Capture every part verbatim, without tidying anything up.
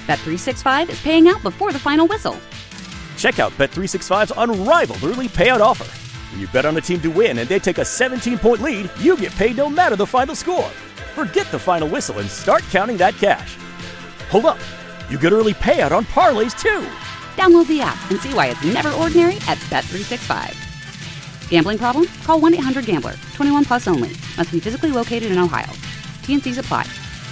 Bet three sixty-five is paying out before the final whistle. Check out Bet three sixty-five's unrivaled early payout offer. When you bet on a team to win and they take a seventeen-point lead, you get paid no matter the final score. Forget the final whistle and start counting that cash. Hold up. You get early payout on parlays, too. Download the app and see why it's never ordinary at Bet three sixty-five. Gambling problem? Call one eight hundred gambler. twenty-one plus only. Must be physically located in Ohio. T and C's apply.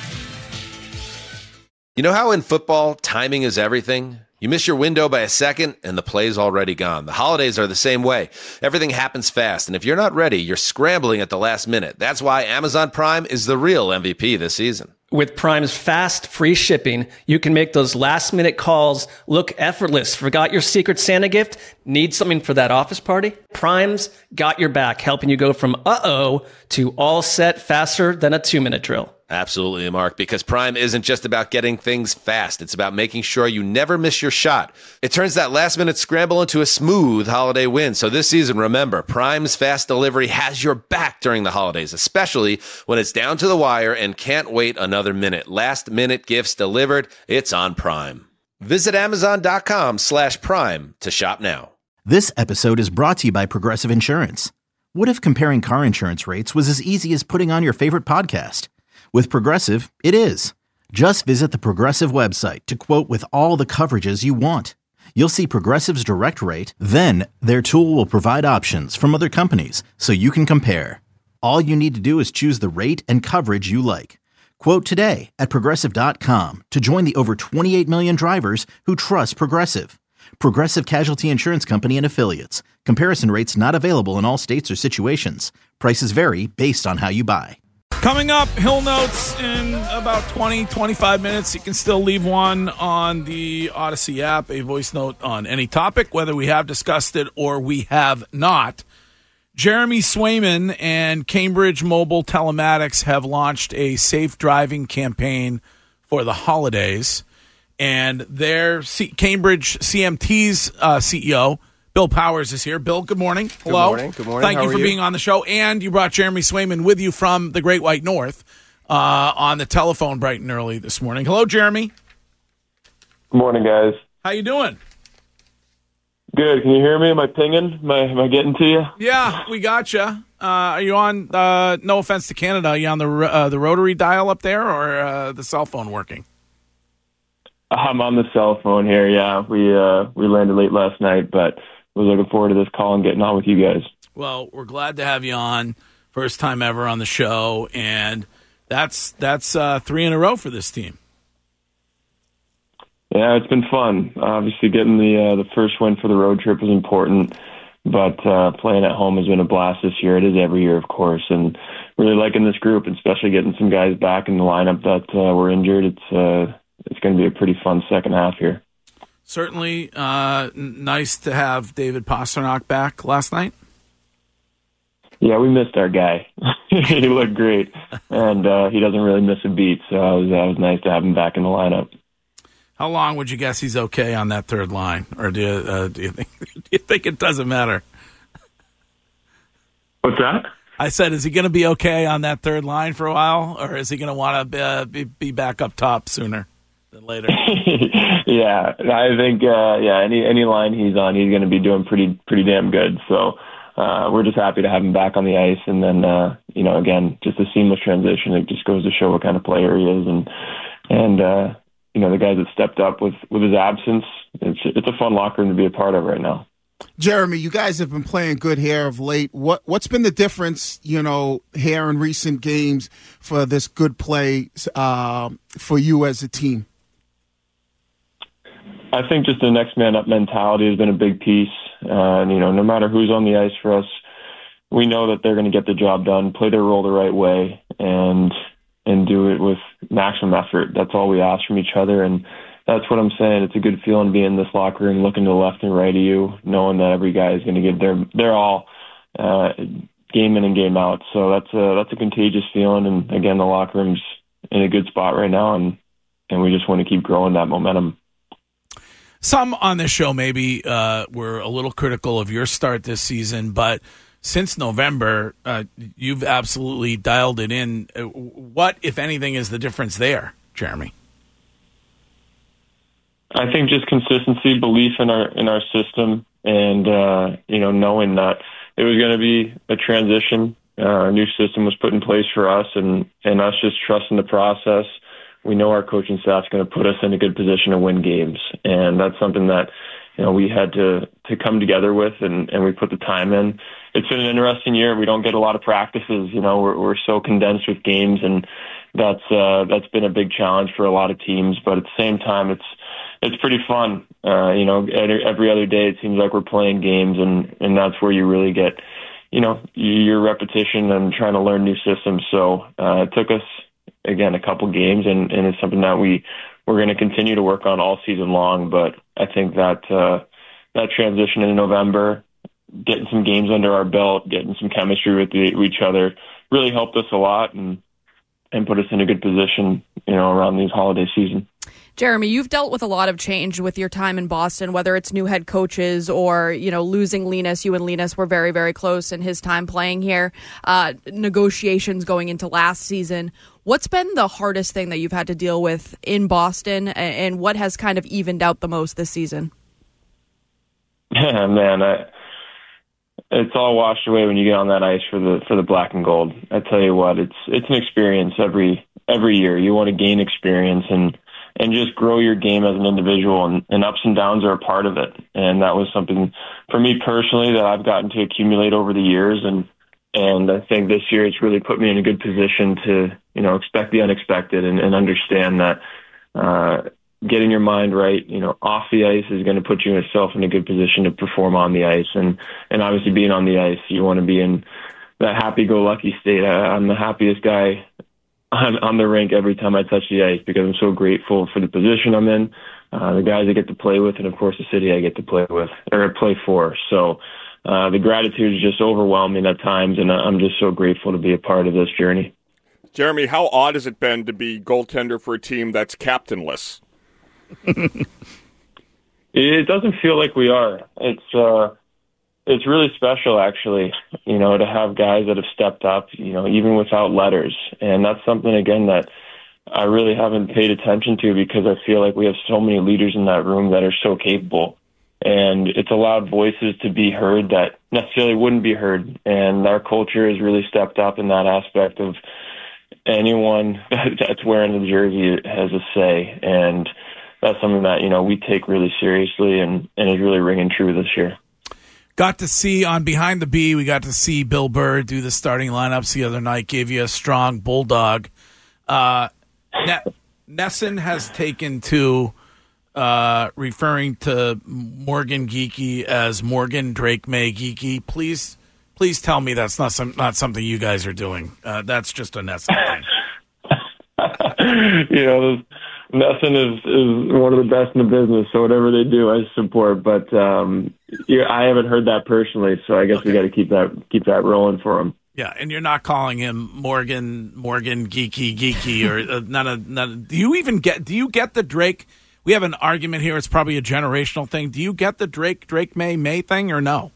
You know how in football, timing is everything? You miss your window by a second, and the play's already gone. The holidays are the same way. Everything happens fast, and if you're not ready, you're scrambling at the last minute. That's why Amazon Prime is the real M V P this season. With Prime's fast, free shipping, you can make those last-minute calls look effortless. Forgot your Secret Santa gift? Need something for that office party? Prime's got your back, helping you go from uh-oh to all set faster than a two-minute drill. Absolutely, Mark, because Prime isn't just about getting things fast. It's about making sure you never miss your shot. It turns that last-minute scramble into a smooth holiday win. So this season, remember, Prime's fast delivery has your back during the holidays, especially when it's down to the wire and can't wait another minute. Last-minute gifts delivered, it's on Prime. Visit Amazon.com slash Prime to shop now. This episode is brought to you by Progressive Insurance. What if comparing car insurance rates was as easy as putting on your favorite podcast? With Progressive, it is. Just visit the Progressive website to quote with all the coverages you want. You'll see Progressive's direct rate, then their tool will provide options from other companies so you can compare. All you need to do is choose the rate and coverage you like. Quote today at Progressive dot com to join the over twenty-eight million drivers who trust Progressive. Progressive Casualty Insurance Company and Affiliates. Comparison rates not available in all states or situations. Prices vary based on how you buy. Coming up, Hill Notes in about twenty, twenty-five minutes. You can still leave one on the Odyssey app, a voice note on any topic, whether we have discussed it or we have not. Jeremy Swayman and Cambridge Mobile Telematics have launched a safe driving campaign for the holidays. And their C- Cambridge C M T's uh, C E O, Bill Powers, is here. Bill, good morning. Hello. Good morning. Good morning. Thank How you for are you? being on the show. And you brought Jeremy Swayman with you from the Great White North uh, on the telephone bright and early this morning. Hello, Jeremy. Good morning, guys. How you doing? Good. Can you hear me? Am I pinging? Am I, am I getting to you? Yeah, we got you. Uh, are you on, uh, no offense to Canada, are you on the uh, the rotary dial up there or uh, the cell phone working? I'm on the cell phone here, yeah. We uh, we landed late last night, but was looking forward to this call and getting on with you guys. Well, we're glad to have you on. First time ever on the show, and that's that's uh, three in a row for this team. Yeah, it's been fun. Obviously, getting the uh, the first win for the road trip was important, but uh, playing at home has been a blast this year. It is every year, of course, and really liking this group, and especially getting some guys back in the lineup that uh, were injured. It's uh, it's going to be a pretty fun second half here. Certainly uh, n- nice to have David Pasternak back last night. Yeah, we missed our guy. He looked great, and uh, he doesn't really miss a beat, so it was, uh, it was nice to have him back in the lineup. How long would you guess he's okay on that third line, or do you, uh, do you think do you think it doesn't matter? What's that? I said, is he going to be okay on that third line for a while, or is he going to want to uh, be, be back up top sooner than later? Yeah, I think uh, yeah, any any line he's on, he's going to be doing pretty pretty damn good. So uh, we're just happy to have him back on the ice, and then uh, you know, again, just a seamless transition. It just goes to show what kind of player he is, and and uh, you know, the guys that stepped up with with his absence. It's it's a fun locker room to be a part of right now. Jeremy, you guys have been playing good here of late. What what's been the difference, you know, here in recent games for this good play uh, for you as a team? I think just the next man up mentality has been a big piece. Uh, and, you know, no matter who's on the ice for us, we know that they're going to get the job done, play their role the right way, and and do it with maximum effort. That's all we ask from each other, and that's what I'm saying. It's a good feeling to be in this locker room, looking to the left and right of you, knowing that every guy is going to give their their all, uh, game in and game out. So that's a that's a contagious feeling. And again, the locker room's in a good spot right now, and and we just want to keep growing that momentum. Some on this show maybe uh, were a little critical of your start this season, but since November, uh, you've absolutely dialed it in. What, if anything, is the difference there, Jeremy? I think just consistency, belief in our in our system, and uh, you know, knowing that it was going to be a transition. Uh, a new system was put in place for us, and and us just trusting the process. We know our coaching staff's going to put us in a good position to win games, and that's something that you know we had to to come together with, and and we put the time in. It's been an interesting year. We don't get a lot of practices. You know, we're we're so condensed with games, and that's uh, that's been a big challenge for a lot of teams. But at the same time, it's it's pretty fun. Uh, you know, every other day it seems like we're playing games, and and that's where you really get, you know, your repetition and trying to learn new systems. So uh, it took us again a couple games, and, and it's something that we we're going to continue to work on all season long. But I think that uh, that transition in November, getting some games under our belt, getting some chemistry with, the, with each other, really helped us a lot and and put us in a good position, you know, around these holiday season. Jeremy, you've dealt with a lot of change with your time in Boston, whether it's new head coaches or, you know, losing Linus. You and Linus were very, very close in his time playing here. Uh, negotiations going into last season. What's been the hardest thing that you've had to deal with in Boston, and what has kind of evened out the most this season? Yeah, man, I, it's all washed away when you get on that ice for the for the black and gold. I tell you what, it's it's an experience every every year. You want to gain experience and and just grow your game as an individual, and, and ups and downs are a part of it. And that was something for me personally that I've gotten to accumulate over the years, and and I think this year it's really put me in a good position to, you know, expect the unexpected and, and understand that uh, getting your mind right, you know, off the ice is going to put you yourself in a good position to perform on the ice. And, and obviously being on the ice, you want to be in that happy-go-lucky state. I, I'm the happiest guy on, on the rink every time I touch the ice because I'm so grateful for the position I'm in, uh, the guys I get to play with, and of course the city I get to play with or play for. So uh, the gratitude is just overwhelming at times, and I'm just so grateful to be a part of this journey. Jeremy, how odd has it been to be goaltender for a team that's captainless? It doesn't feel like we are. It's uh, it's really special, actually, you know, to have guys that have stepped up, you know, even without letters. And that's something, again, that I really haven't paid attention to because I feel like we have so many leaders in that room that are so capable. And it's allowed voices to be heard that necessarily wouldn't be heard. And our culture has really stepped up in that aspect of anyone that's wearing the jersey has a say. And that's something that, you know, we take really seriously and, and is really ringing true this year. Got to see on Behind the B, we got to see Bill Burr do the starting lineups the other night, gave you a strong bulldog. Uh, Nesson has taken to uh, referring to Morgan Geekie as Morgan Drake May Geekie. Please, please tell me that's not some, not something you guys are doing. Uh, that's just a Nesson thing. You know, those, Nesson is, is one of the best in the business, so whatever they do, I support. But um, yeah, I haven't heard that personally, so I guess okay. we got to keep that keep that rolling for him. Yeah, and you're not calling him Morgan Morgan Geeky Geeky or uh, none of none. Do you even get? Do you get the Drake? We have an argument here. It's probably a generational thing. Do you get the Drake Drake May May thing or no?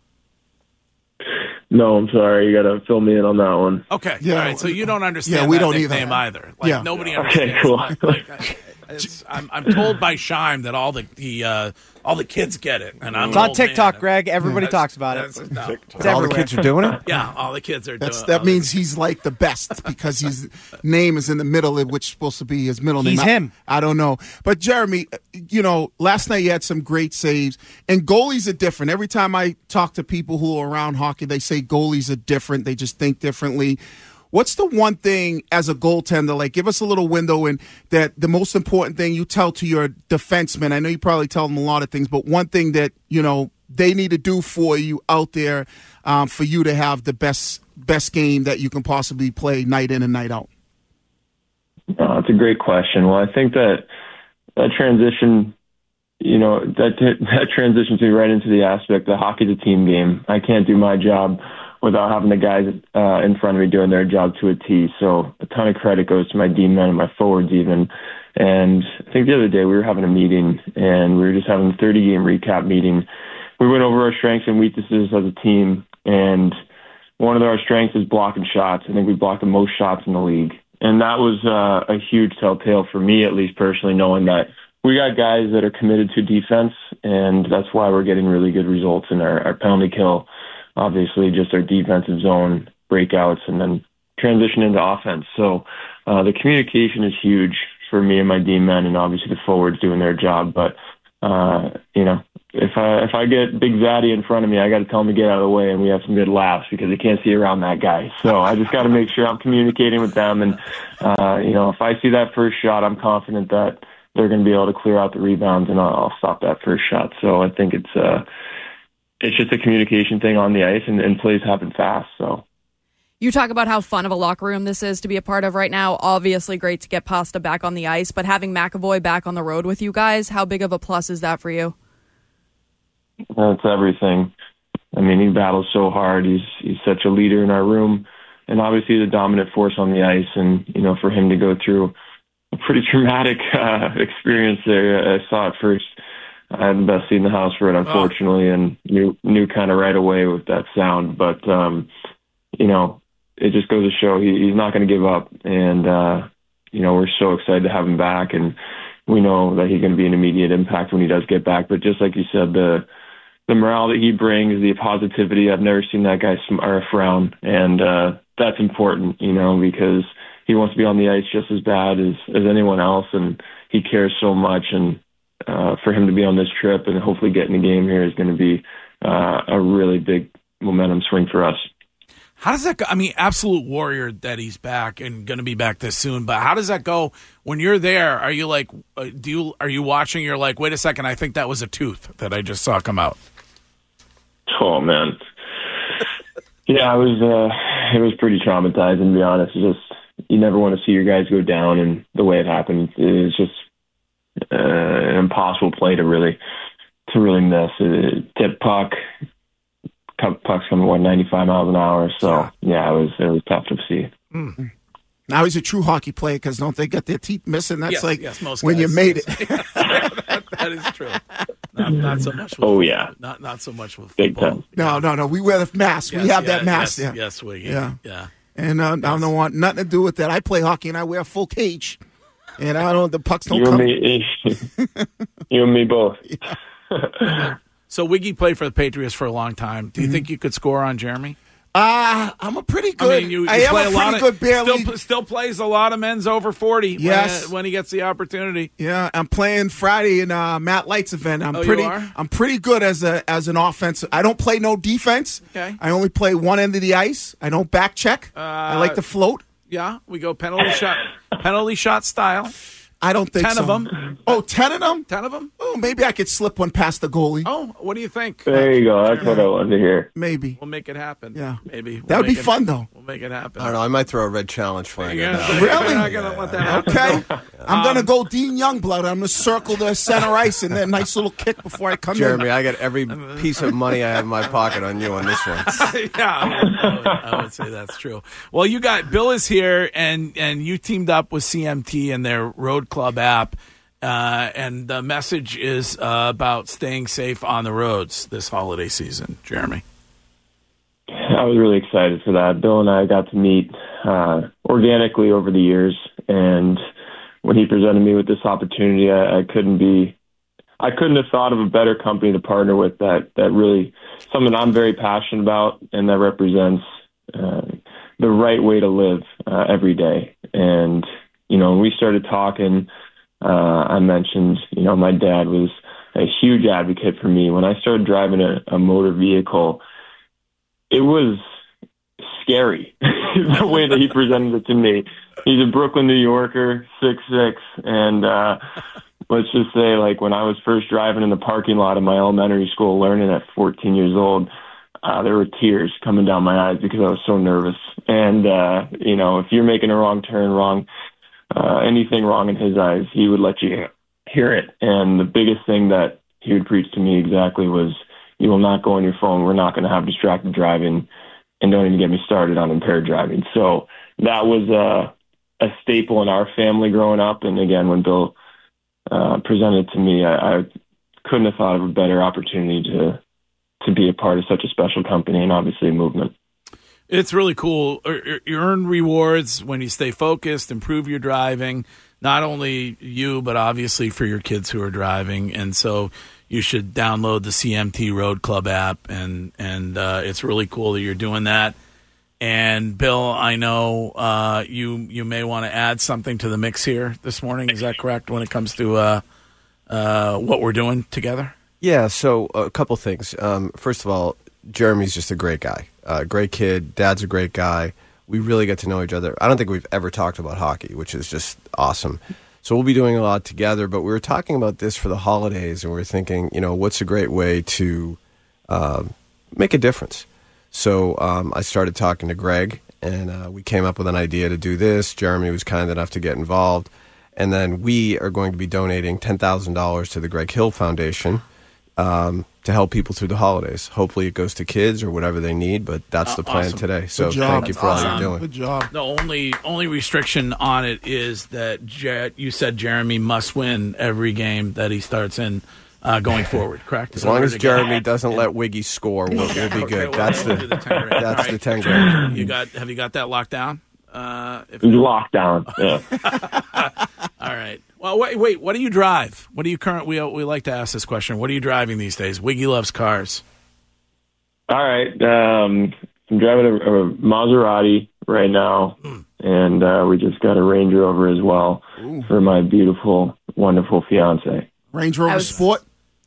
No, I'm sorry. You got to fill me in on that one. Okay. Yeah. All right. So you don't understand yeah, we that don't nickname either. either. Like, yeah. nobody Okay, understands. cool. Like, like, it's, I'm, I'm told by Shime that all the, the uh, all the kids get it. And I'm it's an on old TikTok, man. Greg. Everybody That's, talks about it. No. It's all the kids are doing it? Yeah, all the kids are That's, doing it. That means he's like the best because his name is in the middle, which is supposed to be his middle name. He's I, him. I don't know. But, Jeremy, you know, last night you had some great saves, and goalies are different. Every time I talk to people who are around hockey, they say goalies are different. They just think differently. What's the one thing as a goaltender, like give us a little window in that the most important thing you tell to your defenseman? I know you probably tell them a lot of things, but one thing that, you know, they need to do for you out there um, for you to have the best best game that you can possibly play night in and night out? Oh, that's a great question. Well, I think that that transition, you know, that that transitions me right into the aspect that hockey's a team game. I can't do my job without having the guys uh, in front of me doing their job to a T. So a ton of credit goes to my D men and my forwards even. And I think the other day we were having a meeting and we were just having a thirty-game recap meeting. We went over our strengths and weaknesses as a team, and one of our strengths is blocking shots. I think we blocked the most shots in the league. And that was uh, a huge telltale for me, at least personally, knowing that we got guys that are committed to defense, and that's why we're getting really good results in our, our penalty kill. Obviously, just our defensive zone breakouts, and then transition into offense. So uh, the communication is huge for me and my D men, and obviously the forwards doing their job. But uh, you know, if I if I get Big Zaddy in front of me, I got to tell him to get out of the way, and we have some good laughs because I can't see around that guy. So I just got to make sure I'm communicating with them, and uh, you know, if I see that first shot, I'm confident that they're going to be able to clear out the rebounds, and I'll, I'll stop that first shot. So I think it's uh, it's just a communication thing on the ice, and, and plays happen fast. So. You talk about how fun of a locker room this is to be a part of right now. Obviously great to get Pasta back on the ice, but having McAvoy back on the road with you guys, how big of a plus is that for you? That's everything. I mean, he battles so hard. He's he's such a leader in our room, and obviously the dominant force on the ice. And, you know, for him to go through a pretty traumatic uh, experience there, I saw it first. I had the best seat in the house for it, unfortunately, oh. and knew, knew kind of right away with that sound. But, um, you know, it just goes to show he, he's not going to give up. And, uh, you know, we're so excited to have him back. And we know that he's going to be an immediate impact when he does get back. But just like you said, the the morale that he brings, the positivity, I've never seen that guy sm- or frown. And uh, that's important, you know, because he wants to be on the ice just as bad as, as anyone else. And he cares so much. And uh, for him to be on this trip and hopefully get in the game here is going to be uh, a really big momentum swing for us. How does that go? I mean, absolute warrior that he's back and going to be back this soon. But how does that go when you're there? Are you like, uh, do you are you watching? You're like, wait a second, I think that was a tooth that I just saw come out. Oh man, yeah, it was. Uh, it was pretty traumatizing, to be honest. It's just you never want to see your guys go down, and the way it happened, it's just uh, an impossible play to really to really miss. It, tip puck. Puck's coming, what, ninety-five miles an hour. So, yeah, it was it was tough to see. Mm. Now he's a true hockey player because don't they get their teeth missing? That's yes, like yes, most when guys. you made it. that, that is true. Not, not so much with Oh, yeah. Not not so much with Big football. time. No, no, no. We wear the mask. Yes, we have yeah, that mask. Yes, yeah. yes, we yeah. Yeah. And uh, I don't want nothing to do with that. I play hockey and I wear a full cage. And I don't, the pucks don't you come. And me, you and me both. Yeah. So Wiggy played for the Patriots for a long time. Do you mm-hmm. think you could score on Jeremy? Uh, I'm a pretty good. I mean, you, you I play am a, a lot pretty of, good barely. Still, still plays a lot of men's over forty. Yes. when, when he gets the opportunity. Yeah, I'm playing Friday in uh, Matt Light's event. I'm oh, pretty. You are? I'm pretty good as a as an offense. I don't play no defense. Okay. I only play one end of the ice. I don't back check. Uh, I like to float. Yeah, we go penalty shot, penalty shot style. I don't think ten so. of them. Oh, ten of them? Ten of them? Oh, maybe I could slip one past the goalie. Oh, what do you think? There you go. That's yeah. what I wanted to hear. Maybe. We'll make it happen. Yeah. Maybe. We'll that would be it, fun, though. We'll make it happen. I don't know. I might throw a red challenge flag. You're gonna, gonna, really? You're not going to yeah. let that happen. Okay. No. I'm um, going to go Dean Youngblood. I'm going to circle the center ice and then nice little kick before I come Jeremy, in. I got every piece of money I have in my pocket on you on this one. yeah, I would, I, would, I would say that's true. Well, you got Bill is here, and, and you teamed up with C M T and their Road Club app. Uh, and the message is uh, about staying safe on the roads this holiday season. Jeremy? I was really excited for that. Bill and I got to meet uh, organically over the years, and when he presented me with this opportunity, I, I couldn't be, I couldn't have thought of a better company to partner with that, that really, something I'm very passionate about and that represents uh, the right way to live uh, every day. And, you know, when we started talking, Uh, I mentioned, you know, my dad was a huge advocate for me. When I started driving a, a motor vehicle, it was scary the way that he presented it to me. He's a Brooklyn, New Yorker, six six, and uh, let's just say, like, when I was first driving in the parking lot of my elementary school, learning at fourteen years old, uh, there were tears coming down my eyes because I was so nervous. And, uh, you know, if you're making a wrong turn, wrong Uh, anything wrong in his eyes, he would let you hear it. And the biggest thing that he would preach to me exactly was, you will not go on your phone. We're not going to have distracted driving, and don't even get me started on impaired driving. So that was uh, a staple in our family growing up. And again, when Bill uh, presented it to me, I, I couldn't have thought of a better opportunity to to be a part of such a special company and obviously a movement. It's really cool. You earn rewards when you stay focused, improve your driving. not only you, but obviously for your kids who are driving. And so you should download the C M T Road Club app, and and uh, it's really cool that you're doing that. And Bill, I know uh, you you may want to add something to the mix here this morning. Is that correct when it comes to uh, uh, what we're doing together? Yeah, so a couple things. Um, first of all, Jeremy's just a great guy, uh, great kid. Dad's a great guy. We really get to know each other. I don't think we've ever talked about hockey, which is just awesome. So we'll be doing a lot together, but we were talking about this for the holidays, and we were thinking, you know, what's a great way to uh, make a difference? So um, I started talking to Greg, and uh, we came up with an idea to do this. Jeremy was kind enough to get involved. And then we are going to be donating ten thousand dollars to the Greg Hill Foundation um, to help people through the holidays. Hopefully it goes to kids or whatever they need, but that's the Uh, plan awesome. today. So Good job. thank you for all That's you're awesome. doing. Good job. The only only restriction on it is that Jer- you said Jeremy must win every game that he starts in uh, going forward, correct? As In long order as to Jeremy get- doesn't let Wiggy score, we'll, we'll be Okay, good. well, That's we'll the do the ten grand. that's All the right, ten Jeremy, grand. You got? Have you got that locked down? Uh, if, Lockdown. Yeah. all right. Well, wait, wait. What do you drive? What do you current? We we like to ask this question. What are you driving these days? Wiggy loves cars. All right. Um, I'm driving a, a Maserati right now, and uh, we just got a Range Rover as well Ooh. for my beautiful, wonderful fiance. Range Rover I was- Sport.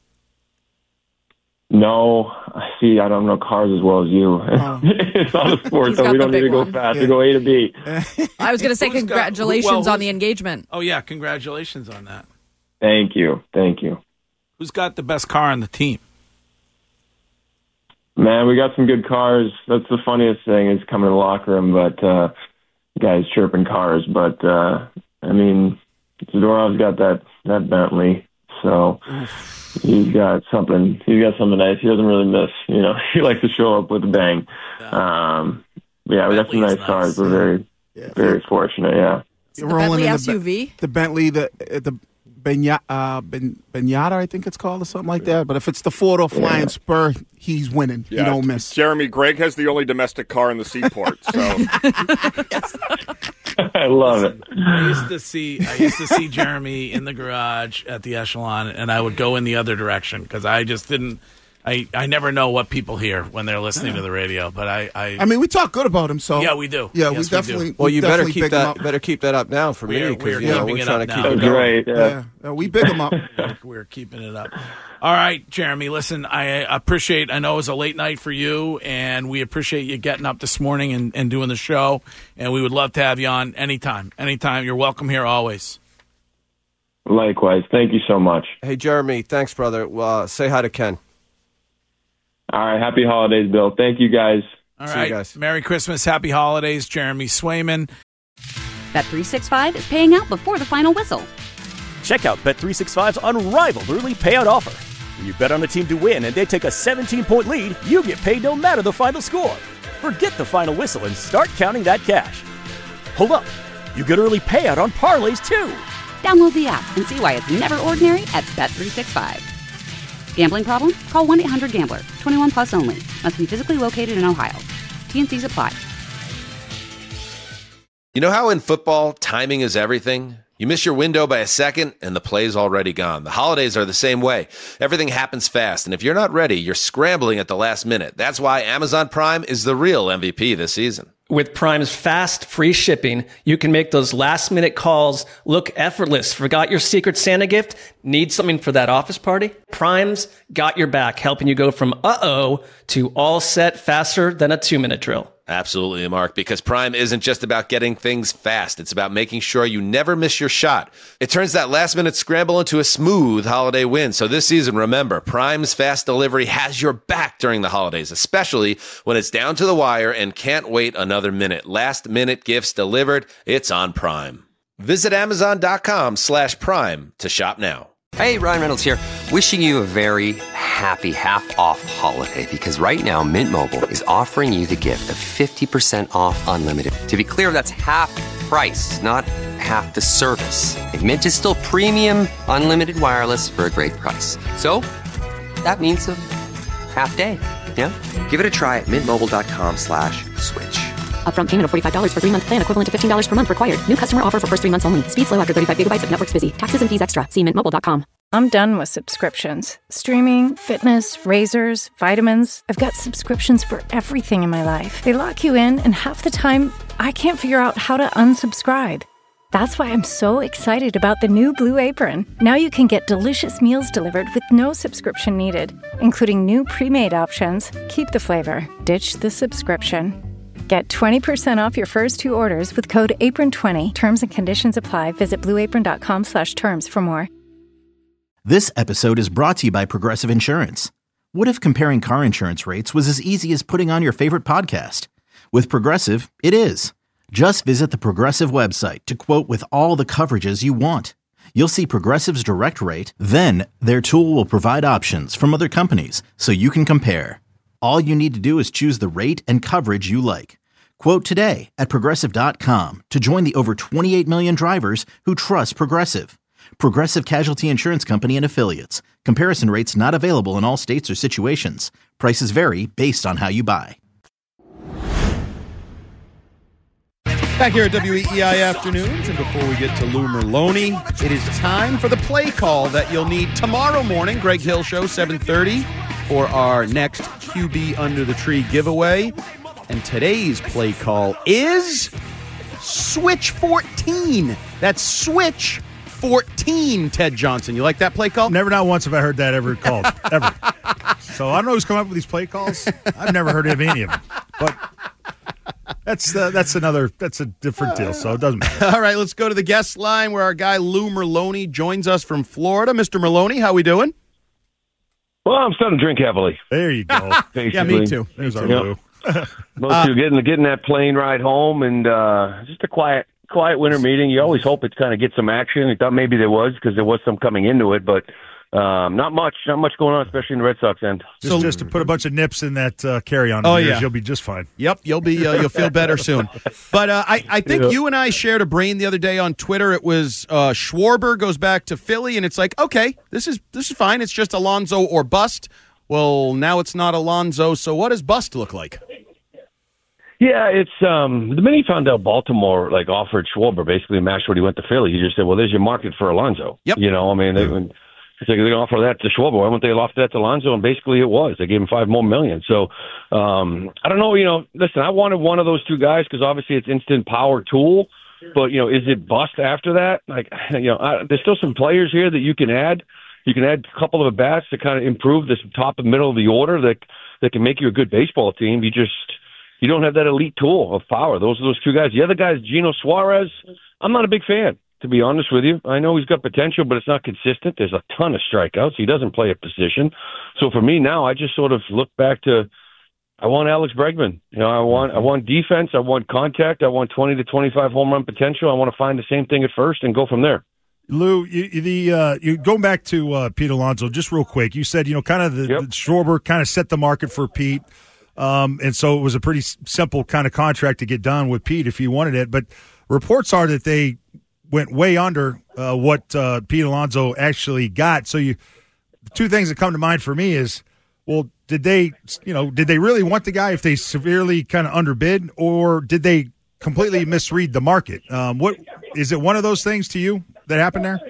No, see, I don't know cars as well as you. It's not a sport, He's so got we the don't need big to go one. fast Yeah. to go A to B. I was going to say Who's got- congratulations well, on who's- the engagement. Oh yeah, congratulations on that. Thank you. Thank you. Who's got the best car on the team? Man, we got some good cars. That's the funniest thing is coming to the locker room, but uh, guys chirping cars. But, uh, I mean, Zadorov's got that, that Bentley, so he's got something. He's got something nice. He doesn't really miss, you know. He likes to show up with a bang. Um, yeah, we got some Bentley's nice cars. nice. We're very, Yeah. very fortunate, yeah. The Bentley S U V. The Bentley, the the Benya, uh, ben, Benyata, I think it's called, or something like that. But if it's the four-door flying spur, he's winning. Yeah, you don't miss. Jeremy, Greg has the only domestic car in the seaport, so I love it. I used to see I used to see Jeremy in the garage at the Echelon, and I would go in the other direction because I just didn't. I, I never know what people hear when they're listening to the radio, but I, I I mean, we talk good about him, so yeah we do. Yeah, Yes, we do. definitely. Well, we you better definitely keep big him that up. better keep that up now for We're- me because we're you know keeping we're it trying up to now. keep That it was going. great. Yeah. Yeah, uh, we big him up. We're keeping it up. All right, Jeremy. Listen, I appreciate. I know it was a late night for you, and we appreciate you getting up this morning and, and doing the show. And we would love to have you on anytime. Anytime, you're welcome here always. Likewise. Thank you so much. Hey, Jeremy, thanks, brother. Well, uh, say hi to Ken. All right. Happy holidays, Bill. Thank you, guys. All See you right, guys. Merry Christmas, Happy Holidays, Jeremy Swayman. Bet three sixty-five is paying out before the final whistle. Check out Bet three sixty-five's unrivaled early payout offer. When you bet on a team to win and they take a seventeen-point lead, you get paid no matter the final score. Forget the final whistle and start counting that cash. Hold up. You get early payout on parlays, too. Download the app and see why it's never ordinary at Bet three sixty-five. Gambling problem? Call one eight hundred gambler. twenty-one plus only. Must be physically located in Ohio. T N Cs apply. You know how in football, timing is everything? You miss your window by a second, and the play's already gone. The holidays are the same way. Everything happens fast, and if you're not ready, you're scrambling at the last minute. That's why Amazon Prime is the real M V P this season. With Prime's fast, free shipping, you can make those last-minute calls look effortless. Forgot your Secret Santa gift? Need something for that office party? Prime's got your back, helping you go from uh-oh to all set faster than a two-minute drill. Absolutely, Mark, because Prime isn't just about getting things fast. It's about making sure you never miss your shot. It turns that last-minute scramble into a smooth holiday win. So this season, remember, Prime's fast delivery has your back during the holidays, especially when it's down to the wire and can't wait another minute. Last-minute gifts delivered, it's on Prime. Visit Amazon.com slash Prime to shop now. Hey, Ryan Reynolds here. Wishing you a very happy half-off holiday because right now Mint Mobile is offering you the gift of fifty percent off unlimited. To be clear, that's half price, not half the service. And Mint is still premium unlimited wireless for a great price. So that means a half day. Yeah? Give it a try at mintmobile.com slash switch. Upfront payment of forty-five dollars for three-month plan, equivalent to fifteen dollars per month required. New customer offer for first three months only. Speed slow after thirty-five gigabytes if network's busy. Taxes and fees extra. See mint mobile dot com. I'm done with subscriptions. Streaming, fitness, razors, vitamins. I've got subscriptions for everything in my life. They lock you in, and half the time, I can't figure out how to unsubscribe. That's why I'm so excited about the new Blue Apron. Now you can get delicious meals delivered with no subscription needed, including new pre-made options. Keep the flavor. Ditch the subscription. Get twenty percent off your first two orders with code apron twenty. Terms and conditions apply. Visit blueapron.com slash terms for more. This episode is brought to you by Progressive Insurance. What if comparing car insurance rates was as easy as putting on your favorite podcast? With Progressive, it is. Just visit the Progressive website to quote with all the coverages you want. You'll see Progressive's direct rate, then their tool will provide options from other companies so you can compare. All you need to do is choose the rate and coverage you like. Quote today at Progressive dot com to join the over twenty-eight million drivers who trust Progressive. Progressive Casualty Insurance Company and Affiliates. Comparison rates not available in all states or situations. Prices vary based on how you buy. Back here at W E E I Afternoons, and before we get to Lou Merloni, it is time for the play call that you'll need tomorrow morning. Greg Hill Show, seven thirty, for our next Q B Under the Tree giveaway. And today's play call is Switch fourteen. That's Switch fourteen, Ted Johnson. You like that play call? Never, not once have I heard that ever called, ever. So I don't know who's come up with these play calls. I've never heard of any of them. But that's uh, that's another, that's a different deal, so it doesn't matter. All right, let's go to the guest line where our guy Lou Merloni joins us from Florida. Mister Merloni, how we doing? Well, I'm starting to drink heavily. There you go. Yeah, me too. There's me our too. Lou. Most Uh, of you getting getting that plane ride home, and uh, just a quiet quiet winter meeting. You always hope it's kind of get some action. I thought maybe there was because there was some coming into it, but um, not much, not much going on, especially in the Red Sox end. Just, just to put a bunch of nips in that uh, carry-on. Oh, of yours, yeah. You'll be just fine. Yep, you'll be uh, you'll feel better soon. But uh, I I think Yeah. you and I shared a brain the other day on Twitter. It was uh, Schwarber goes back to Philly, and it's like, okay, this is this is fine. It's just Alonso or bust. Well, now it's not Alonso. So what does bust look like? Yeah, it's um, the minute he found out Baltimore like offered Schwarber basically a match when he went to Philly. He just said, "Well, there's your market for Alonso." Yep. You know, I mean, they, when, it's like they're going to offer that to Schwarber. Why wouldn't they offer that to Alonso? And basically, it was. They gave him five more million. So um, I don't know. You know, listen, I wanted one of those two guys because obviously it's instant power tool. But you know, is it bust after that? Like, you know, I, there's still some players here that you can add. You can add a couple of bats to kind of improve this top and middle of the order that that can make you a good baseball team. You just You don't have that elite tool of power. Those are those two guys. The other guy is Gino Suarez. I'm not a big fan, to be honest with you. I know he's got potential, but it's not consistent. There's a ton of strikeouts. He doesn't play a position. So for me now, I just sort of look back to, I want Alex Bregman. You know, I want I want defense. I want contact. I want twenty to twenty-five home run potential. I want to find the same thing at first and go from there. Lou, you, the uh, you going back to uh, Pete Alonso just real quick. You said you know kind of the, Yep. the Schwarber kind of set the market for Pete. Um, and so it was a pretty s- simple kind of contract to get done with Pete if he wanted it. But reports are that they went way under uh, what uh, Pete Alonso actually got. So you, two things that come to mind for me is, well, did they, you know, did they really want the guy if they severely kind of underbid, or did they completely misread the market? Um, what is it? One of those things to you that happened there?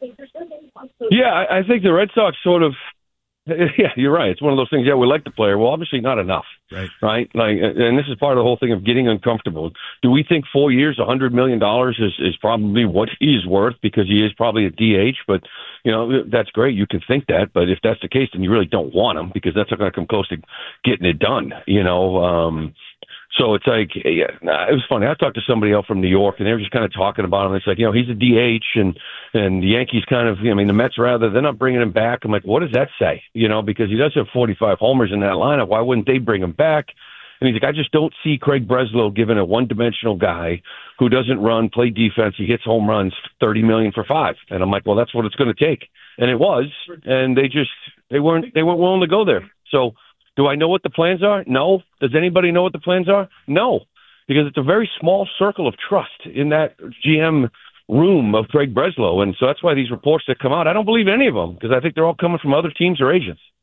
Yeah, I, I think the Red Sox sort of. Yeah, you're right. It's one of those things. Yeah, we like the player. Well, obviously not enough, right? Right. Like, and this is part of the whole thing of getting uncomfortable. Do we think four years, a hundred million dollars is is probably what he's worth because he is probably a D H? But you know, that's great. You can think that, but if that's the case, then you really don't want him because that's not going to come close to getting it done. You know. Um, So it's like, yeah, nah, it was funny. I talked to somebody else from New York, and they were just kind of talking about him. It's like, you know, he's a D H, and and the Yankees kind of, I mean, the Mets rather, they're not bringing him back. I'm like, what does that say? You know, because he does have forty-five homers in that lineup. Why wouldn't they bring him back? And he's like, I just don't see Craig Breslow giving a one-dimensional guy who doesn't run, play defense, he hits home runs, thirty million for five. And I'm like, well, that's what it's going to take. And it was, and they just they weren't they weren't willing to go there. So. Do I know what the plans are? No. Does anybody know what the plans are? No, because it's a very small circle of trust in that G M room of Craig Breslow. And so that's why these reports that come out, I don't believe any of them because I think they're all coming from other teams or agents.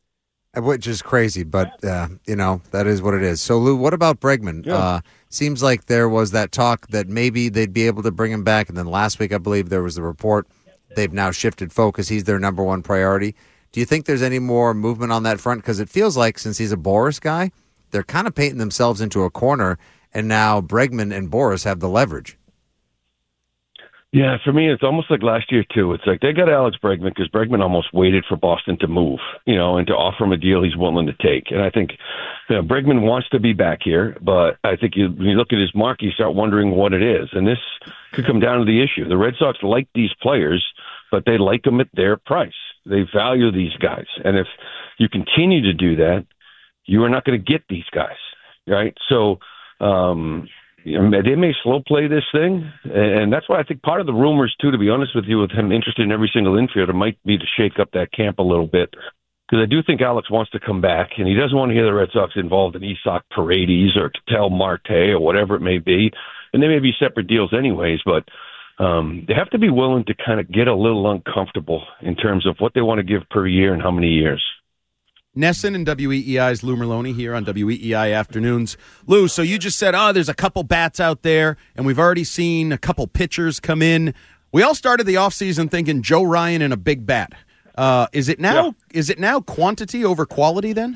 Which is crazy, but, uh, you know, that is what it is. So, Lou, what about Bregman? Yeah. Uh, seems like there was that talk that maybe they'd be able to bring him back, and then last week, I believe, there was the report they've now shifted focus. He's their number one priority. Do you think there's any more movement on that front? Because it feels like since he's a Boris guy, they're kind of painting themselves into a corner, and now Bregman and Boris have the leverage. Yeah, for me, it's almost like last year, too. It's like they got Alex Bregman because Bregman almost waited for Boston to move, you know, and to offer him a deal he's willing to take. And I think you know, Bregman wants to be back here, but I think you, when you look at his mark, you start wondering what it is. And this could come down to the issue. The Red Sox like these players, but they like them at their price. They value these guys. And if you continue to do that, you are not going to get these guys, right? So, um you know, they may slow play this thing, and that's why I think part of the rumors, too, to be honest with you, with him interested in every single infielder, might be to shake up that camp a little bit. Because I do think Alex wants to come back, and he doesn't want to hear the Red Sox involved in Isak Paredes or Ketel Marte or whatever it may be. And they may be separate deals anyways, but um, they have to be willing to kind of get a little uncomfortable in terms of what they want to give per year and how many years. Nesson and W E E I's Lou Merloni here on W E E I Afternoons. Lou, so you just said, oh, there's a couple bats out there, and we've already seen a couple pitchers come in. We all started the offseason thinking Joe Ryan and a big bat. Uh, is it now? Yeah. Is it now quantity over quality then?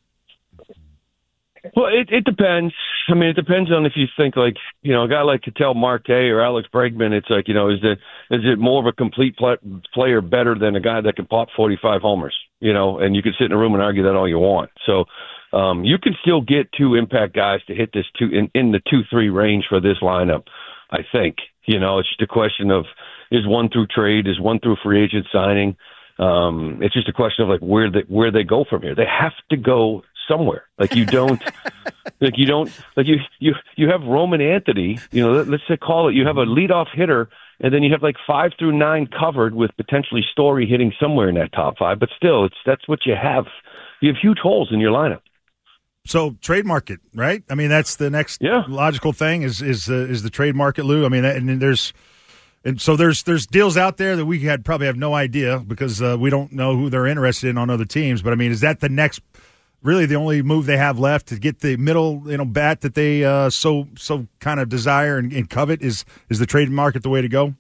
Well, it, it depends. I mean, it depends on if you think like, you know, a guy like Ketel Marte or Alex Bregman, it's like, you know, is it is it more of a complete pl- player better than a guy that can pop forty-five homers, you know, and you can sit in a room and argue that all you want. So um, you can still get two impact guys to hit this two in, in the two three range for this lineup, I think. You know, it's just a question of is one through trade, is one through free agent signing. Um, it's just a question of like where they, where they go from here. They have to go somewhere. Like you don't, like you don't, like you, you, you have Roman Anthony, you know, let, let's say call it, you have a leadoff hitter, and then you have like five through nine covered with potentially Story hitting somewhere in that top five, but still it's, that's what you have. You have huge holes in your lineup. So trade market, right? I mean, that's the next yeah. logical thing is, is, uh, is the trade market, Lou. I mean, and there's, And so there's there's deals out there that we had probably have no idea because uh, we don't know who they're interested in on other teams. But I mean, is that the next, really the only move they have left to get the middle, you know, bat that they uh, so so kind of desire and, and covet? Is is the trade market the way to go?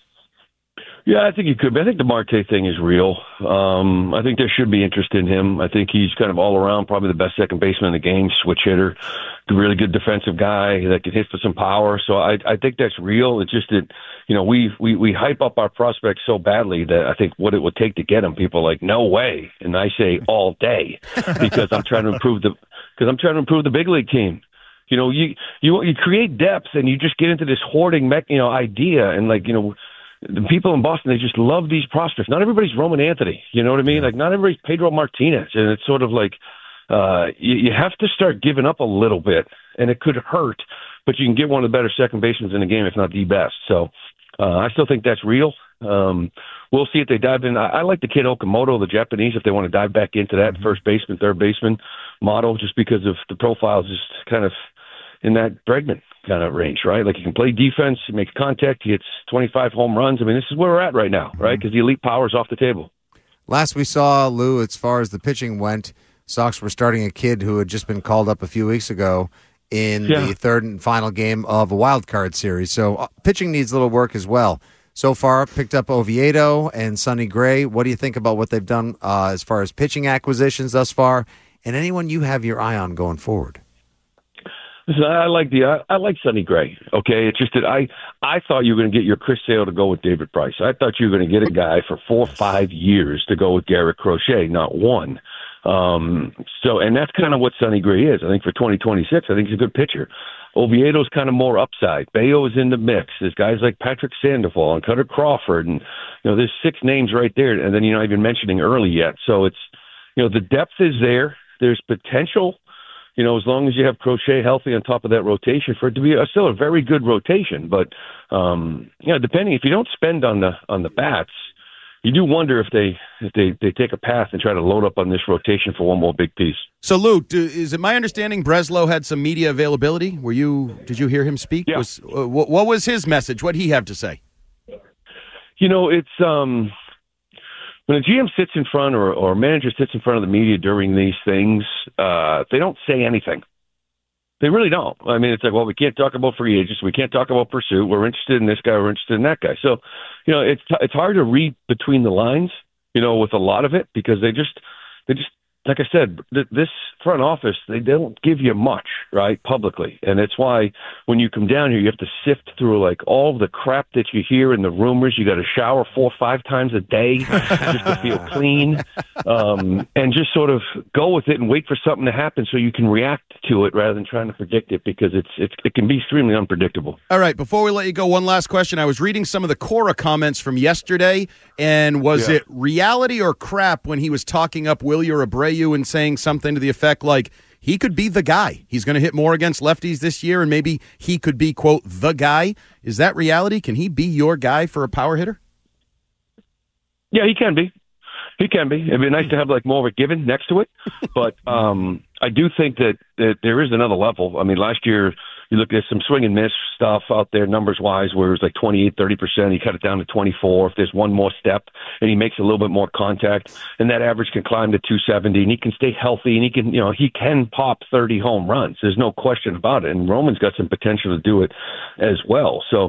Yeah, I think he could be. I think the Marte thing is real. Um, I think there should be interest in him. I think he's kind of all around, probably the best second baseman in the game, switch hitter, a really good defensive guy that can hit for some power. So I, I think that's real. It's just that, you know, we, we, we hype up our prospects so badly that I think what it would take to get him, people are like, no way. And I say all day because I'm trying to improve the, because I'm trying to improve the big league team. You know, you, you, you create depth and you just get into this hoarding, mech, you know, idea and like, you know, the people in Boston, they just love these prospects. Not everybody's Roman Anthony. You know what I mean? Like, not everybody's Pedro Martinez. And it's sort of like uh, you, you have to start giving up a little bit, and it could hurt, but you can get one of the better second basemen in the game, if not the best. So uh, I still think that's real. Um, we'll see if they dive in. I, I like the kid Okamoto, the Japanese, if they want to dive back into that mm-hmm. first baseman, third baseman model, just because of the profile is just kind of in that Bregman kind of range, right? Like he can play defense, he makes contact, he hits twenty-five home runs. I mean, this is where we're at right now, right? Because the elite power is off the table. Last we saw, Lou, as far as the pitching went, Sox were starting a kid who had just been called up a few weeks ago in yeah. the third and final game of a wild card series. So uh, pitching needs a little work as well. So far, picked up Oviedo and Sonny Gray. What do you think about what they've done uh, as far as pitching acquisitions thus far, and anyone you have your eye on going forward? Listen, I like the I, I like Sonny Gray. Okay, it's just that I I thought you were going to get your Chris Sale to go with David Price. I thought you were going to get a guy for four or five years to go with Garrett Crochet, not one. Um, so, and that's kind of what Sonny Gray is. I think for twenty twenty-six, I think he's a good pitcher. Oviedo's kind of more upside. Bayo is in the mix. There's guys like Patrick Sandoval and Cutter Crawford, and you know, there's six names right there, and then you're not even mentioning early yet. So it's, you know, the depth is there. There's potential. You know, as long as you have Crochet healthy on top of that rotation, for it to be a, still a very good rotation. But um, you know, depending if you don't spend on the on the bats, you do wonder if they if they, they take a path and try to load up on this rotation for one more big piece. So, Luke, do, is it my understanding Breslow had some media availability? Were you did you hear him speak? Yeah. Was, uh, what, what was his message? What did he have to say? You know, it's um. when a G M sits in front or, or a manager sits in front of the media during these things, uh, they don't say anything. They really don't. I mean, it's like, well, we can't talk about free agents. We can't talk about pursuit. We're interested in this guy. We're interested in that guy. So, you know, it's it's hard to read between the lines, you know, with a lot of it because they just they just like I said, th- this front office, they don't give you much, right, publicly. And it's why when you come down here, you have to sift through, like, all the crap that you hear and the rumors. You got to shower four or five times a day just to feel clean, um, and just sort of go with it and wait for something to happen so you can react to it rather than trying to predict it because it's, it's it can be extremely unpredictable. All right, before we let you go, one last question. I was reading some of the Cora comments from yesterday, and was Yeah. it reality or crap when he was talking up Wilyer Abreu and saying something to the effect like he could be the guy? He's going to hit more against lefties this year, and maybe he could be, quote, the guy. Is that reality? Can he be your guy for a power hitter? Yeah, he can be. He can be. It'd be nice to have like more of a given next to it, but um, I do think that, that there is another level. I mean, last year you look at some swing and miss stuff out there numbers wise, where it was like twenty-eight, thirty percent. He cut it down to twenty-four. If there's one more step and he makes a little bit more contact, and that average can climb to two seventy, and he can stay healthy, and he can, you know, he can pop thirty home runs. There's no question about it. And Roman's got some potential to do it as well. So.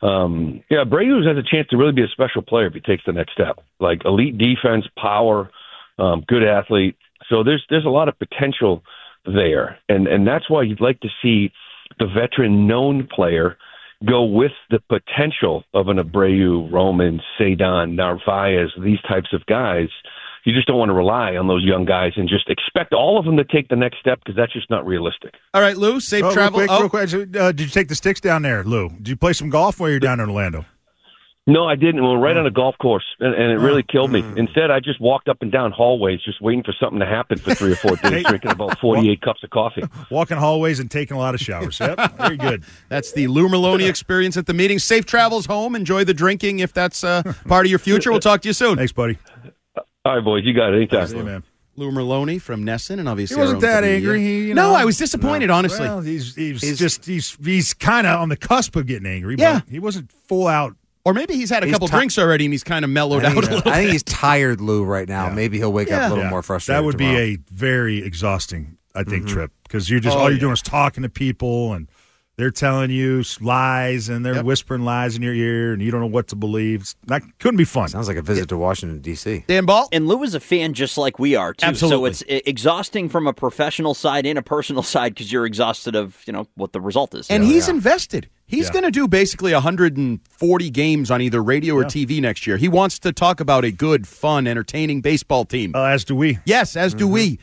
Um, yeah, Abreu has a chance to really be a special player if he takes the next step. Like elite defense, power, um, good athlete. So there's there's a lot of potential there, and and that's why you'd like to see the veteran known player go with the potential of an Abreu, Roman, Cedon, Narvaez, these types of guys. You just don't want to rely on those young guys and just expect all of them to take the next step because that's just not realistic. All right, Lou, safe Oh, travel. Real quick, oh. real quick. Uh, did you take the sticks down there, Lou? Did you play some golf while you're down in Orlando? No, I didn't. We were right on a golf course, and, and it really killed me. Mm. Instead, I just walked up and down hallways just waiting for something to happen for three or four days, drinking about forty-eight cups of coffee. Walking hallways and taking a lot of showers. Yep, very good. That's the Lou Merloni experience at the meeting. Safe travels home. Enjoy the drinking if that's uh, part of your future. We'll talk to you soon. Thanks, buddy. All right, boys. You got it. Anytime. Hey, man. Lou Merloni from Nesson, and obviously He wasn't our own that W E. angry. He, you no, know, I was disappointed, no. honestly. Well, he's he's, He's- just he's he's kind of on the cusp of getting angry. Yeah. But he wasn't full out. Or maybe he's had a He's couple ti- drinks already, and he's kind of mellowed I out think, a he's, little I think bit. he's tired, Lou, right now. Yeah. Maybe he'll wake up a little Yeah. more frustrated That would tomorrow. be a very exhausting, I think, Mhm. trip because you're just Oh, all you're yeah. doing is talking to people and they're telling you lies and they're Yep. whispering lies in your ear and you don't know what to believe. That couldn't be fun. Sounds like a visit to Washington, D C Dan Ball? And Lou is a fan just like we are, too. Absolutely. So it's e- exhausting from a professional side and a personal side because you're exhausted of, you know, what the result is. And he's invested. He's Yeah. going to do basically one hundred forty games on either radio or Yeah. T V next year. He wants to talk about a good, fun, entertaining baseball team. Uh, as do we. Yes, as do we.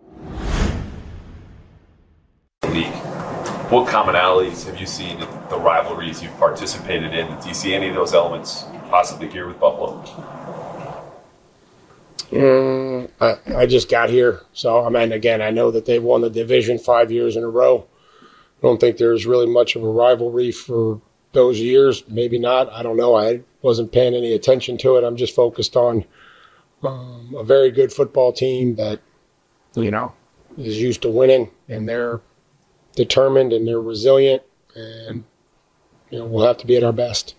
League. What commonalities have you seen in the rivalries you've participated in? Do you see any of those elements possibly here with Buffalo? Mm, I, I just got here, so I mean, again, I know that they've won the division five years in a row. I don't think there's really much of a rivalry for those years. Maybe not. I don't know. I wasn't paying any attention to it. I'm just focused on um, a very good football team that, you know, is used to winning, and they're determined and they're resilient, and you know, we'll have to be at our best.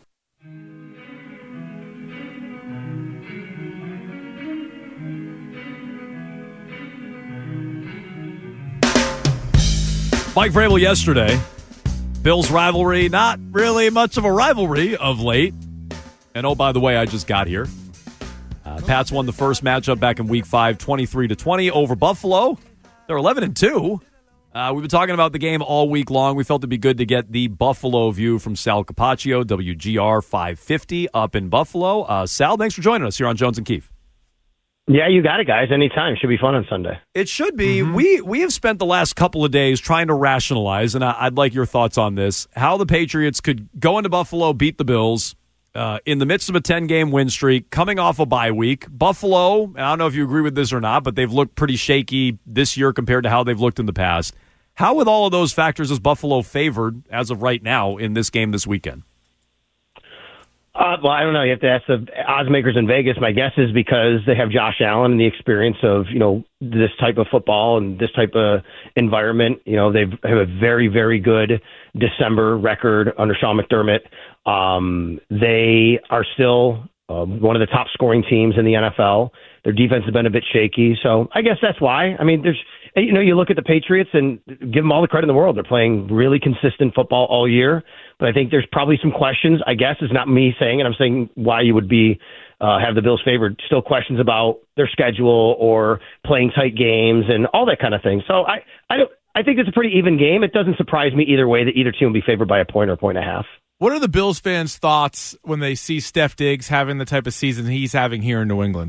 Mike Vrabel yesterday. Bills rivalry, not really much of a rivalry of late. And oh, by the way, I just got here. Uh, Pats won the first matchup back in week five, twenty-three to twenty over Buffalo. They're eleven and two. Uh, we've been talking about the game all week long. We felt it'd be good to get the Buffalo view from Sal Capaccio, W G R five fifty up in Buffalo. Uh, Sal, thanks for joining us here on Jones and Keefe. Yeah, you got it, guys. Anytime. Should be fun on Sunday. It should be. We we have spent the last couple of days trying to rationalize, and I, I'd like your thoughts on this, how the Patriots could go into Buffalo, beat the Bills uh, in the midst of a ten-game win streak, coming off a bye week. Buffalo, and I don't know if you agree with this or not, but they've looked pretty shaky this year compared to how they've looked in the past. How, with all of those factors, is Buffalo favored as of right now in this game this weekend? Uh, well, I don't know. You have to ask the odds makers in Vegas. My guess is because they have Josh Allen and the experience of, you know, this type of football and this type of environment. You know, they have a very, very good December record under Sean McDermott. Um, they are still um, one of the top scoring teams in the N F L. Their defense has been a bit shaky, so I guess that's why. I mean, there's you know you look at the Patriots and give them all the credit in the world. They're playing really consistent football all year, but I think there's probably some questions. I guess it's not me saying it. I'm saying why you would be uh, have the Bills favored. Still questions about their schedule or playing tight games and all that kind of thing. So I I don't. I think it's a pretty even game. It doesn't surprise me either way that either team will be favored by a point or a point and a half. What are the Bills fans' thoughts when they see Steph Diggs having the type of season he's having here in New England?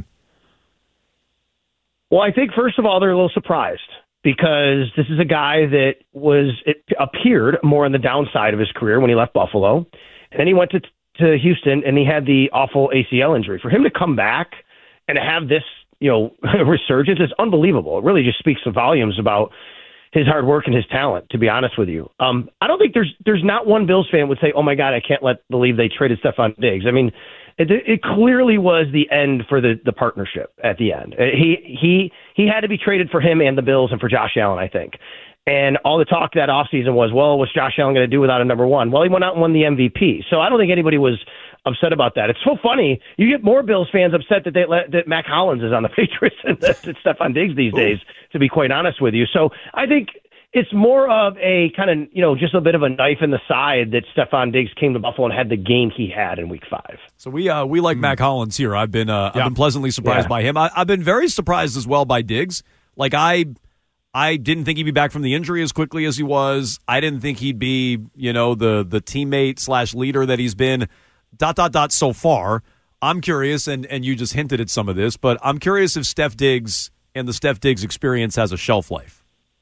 Well, I think, first of all, they're a little surprised because this is a guy that was it appeared more on the downside of his career when he left Buffalo. And then he went to, to Houston, and he had the awful A C L injury. For him to come back and to have this, you know, resurgence is unbelievable. It really just speaks volumes about his hard work and his talent, to be honest with you. Um, I don't think there's there's not one Bills fan would say, oh, my God, I can't let believe they traded Stephon Diggs. I mean, it, it clearly was the end for the, the partnership at the end. He he he had to be traded for him and the Bills and for Josh Allen, I think. And all the talk that offseason was, well, what's Josh Allen going to do without a number one? Well, he went out and won the M V P. So I don't think anybody was upset about that. It's so funny. You get more Bills fans upset that they let, that Mac Hollins is on the Patriots and that, that Stephon Diggs these days, to be quite honest with you. So I think it's more of a kind of, you know, just a bit of a knife in the side that Stephon Diggs came to Buffalo and had the game he had in week five. So we uh, we like mm. Mac Hollins here. I've been uh, yeah. I've been pleasantly surprised yeah. by him. I, I've been very surprised as well by Diggs. Like I I didn't think he'd be back from the injury as quickly as he was. I didn't think he'd be, you know, the the teammate slash leader that he's been. Dot dot dot. So far, I'm curious, and and you just hinted at some of this, but I'm curious if Steph Diggs and the Steph Diggs experience has a shelf life.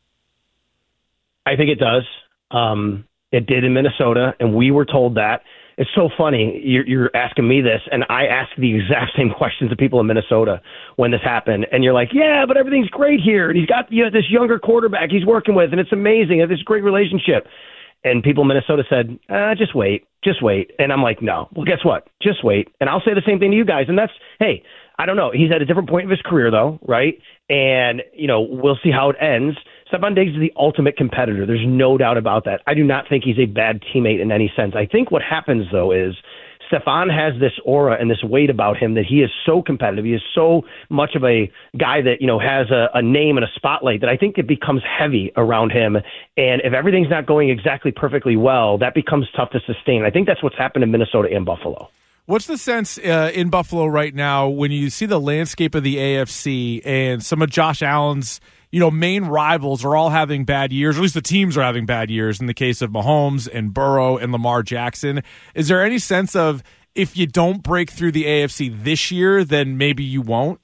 I think it does. Um, it did in Minnesota, and we were told that. It's so funny. You're, you're asking me this, and I ask the exact same questions to people in Minnesota when this happened. And you're like, yeah, but everything's great here. And he's got you know, this younger quarterback he's working with, and it's amazing. They have this great relationship. And people in Minnesota said, uh, just wait, just wait. And I'm like, no. Well, guess what? Just wait. And I'll say the same thing to you guys. And that's, hey, I don't know. He's at a different point of his career, though, right? And, you know, we'll see how it ends. Stephon Diggs is the ultimate competitor. There's no doubt about that. I do not think he's a bad teammate in any sense. I think what happens, though, is Stephon has this aura and this weight about him that he is so competitive. He is so much of a guy that, you know, has a, a name and a spotlight that I think it becomes heavy around him. And if everything's not going exactly perfectly well, that becomes tough to sustain. I think that's what's happened in Minnesota and Buffalo. What's the sense uh, in Buffalo right now when you see the landscape of the A F C and some of Josh Allen's, you know, main rivals are all having bad years, or at least the teams are having bad years in the case of Mahomes and Burrow and Lamar Jackson? Is there any sense of if you don't break through the A F C this year, then maybe you won't?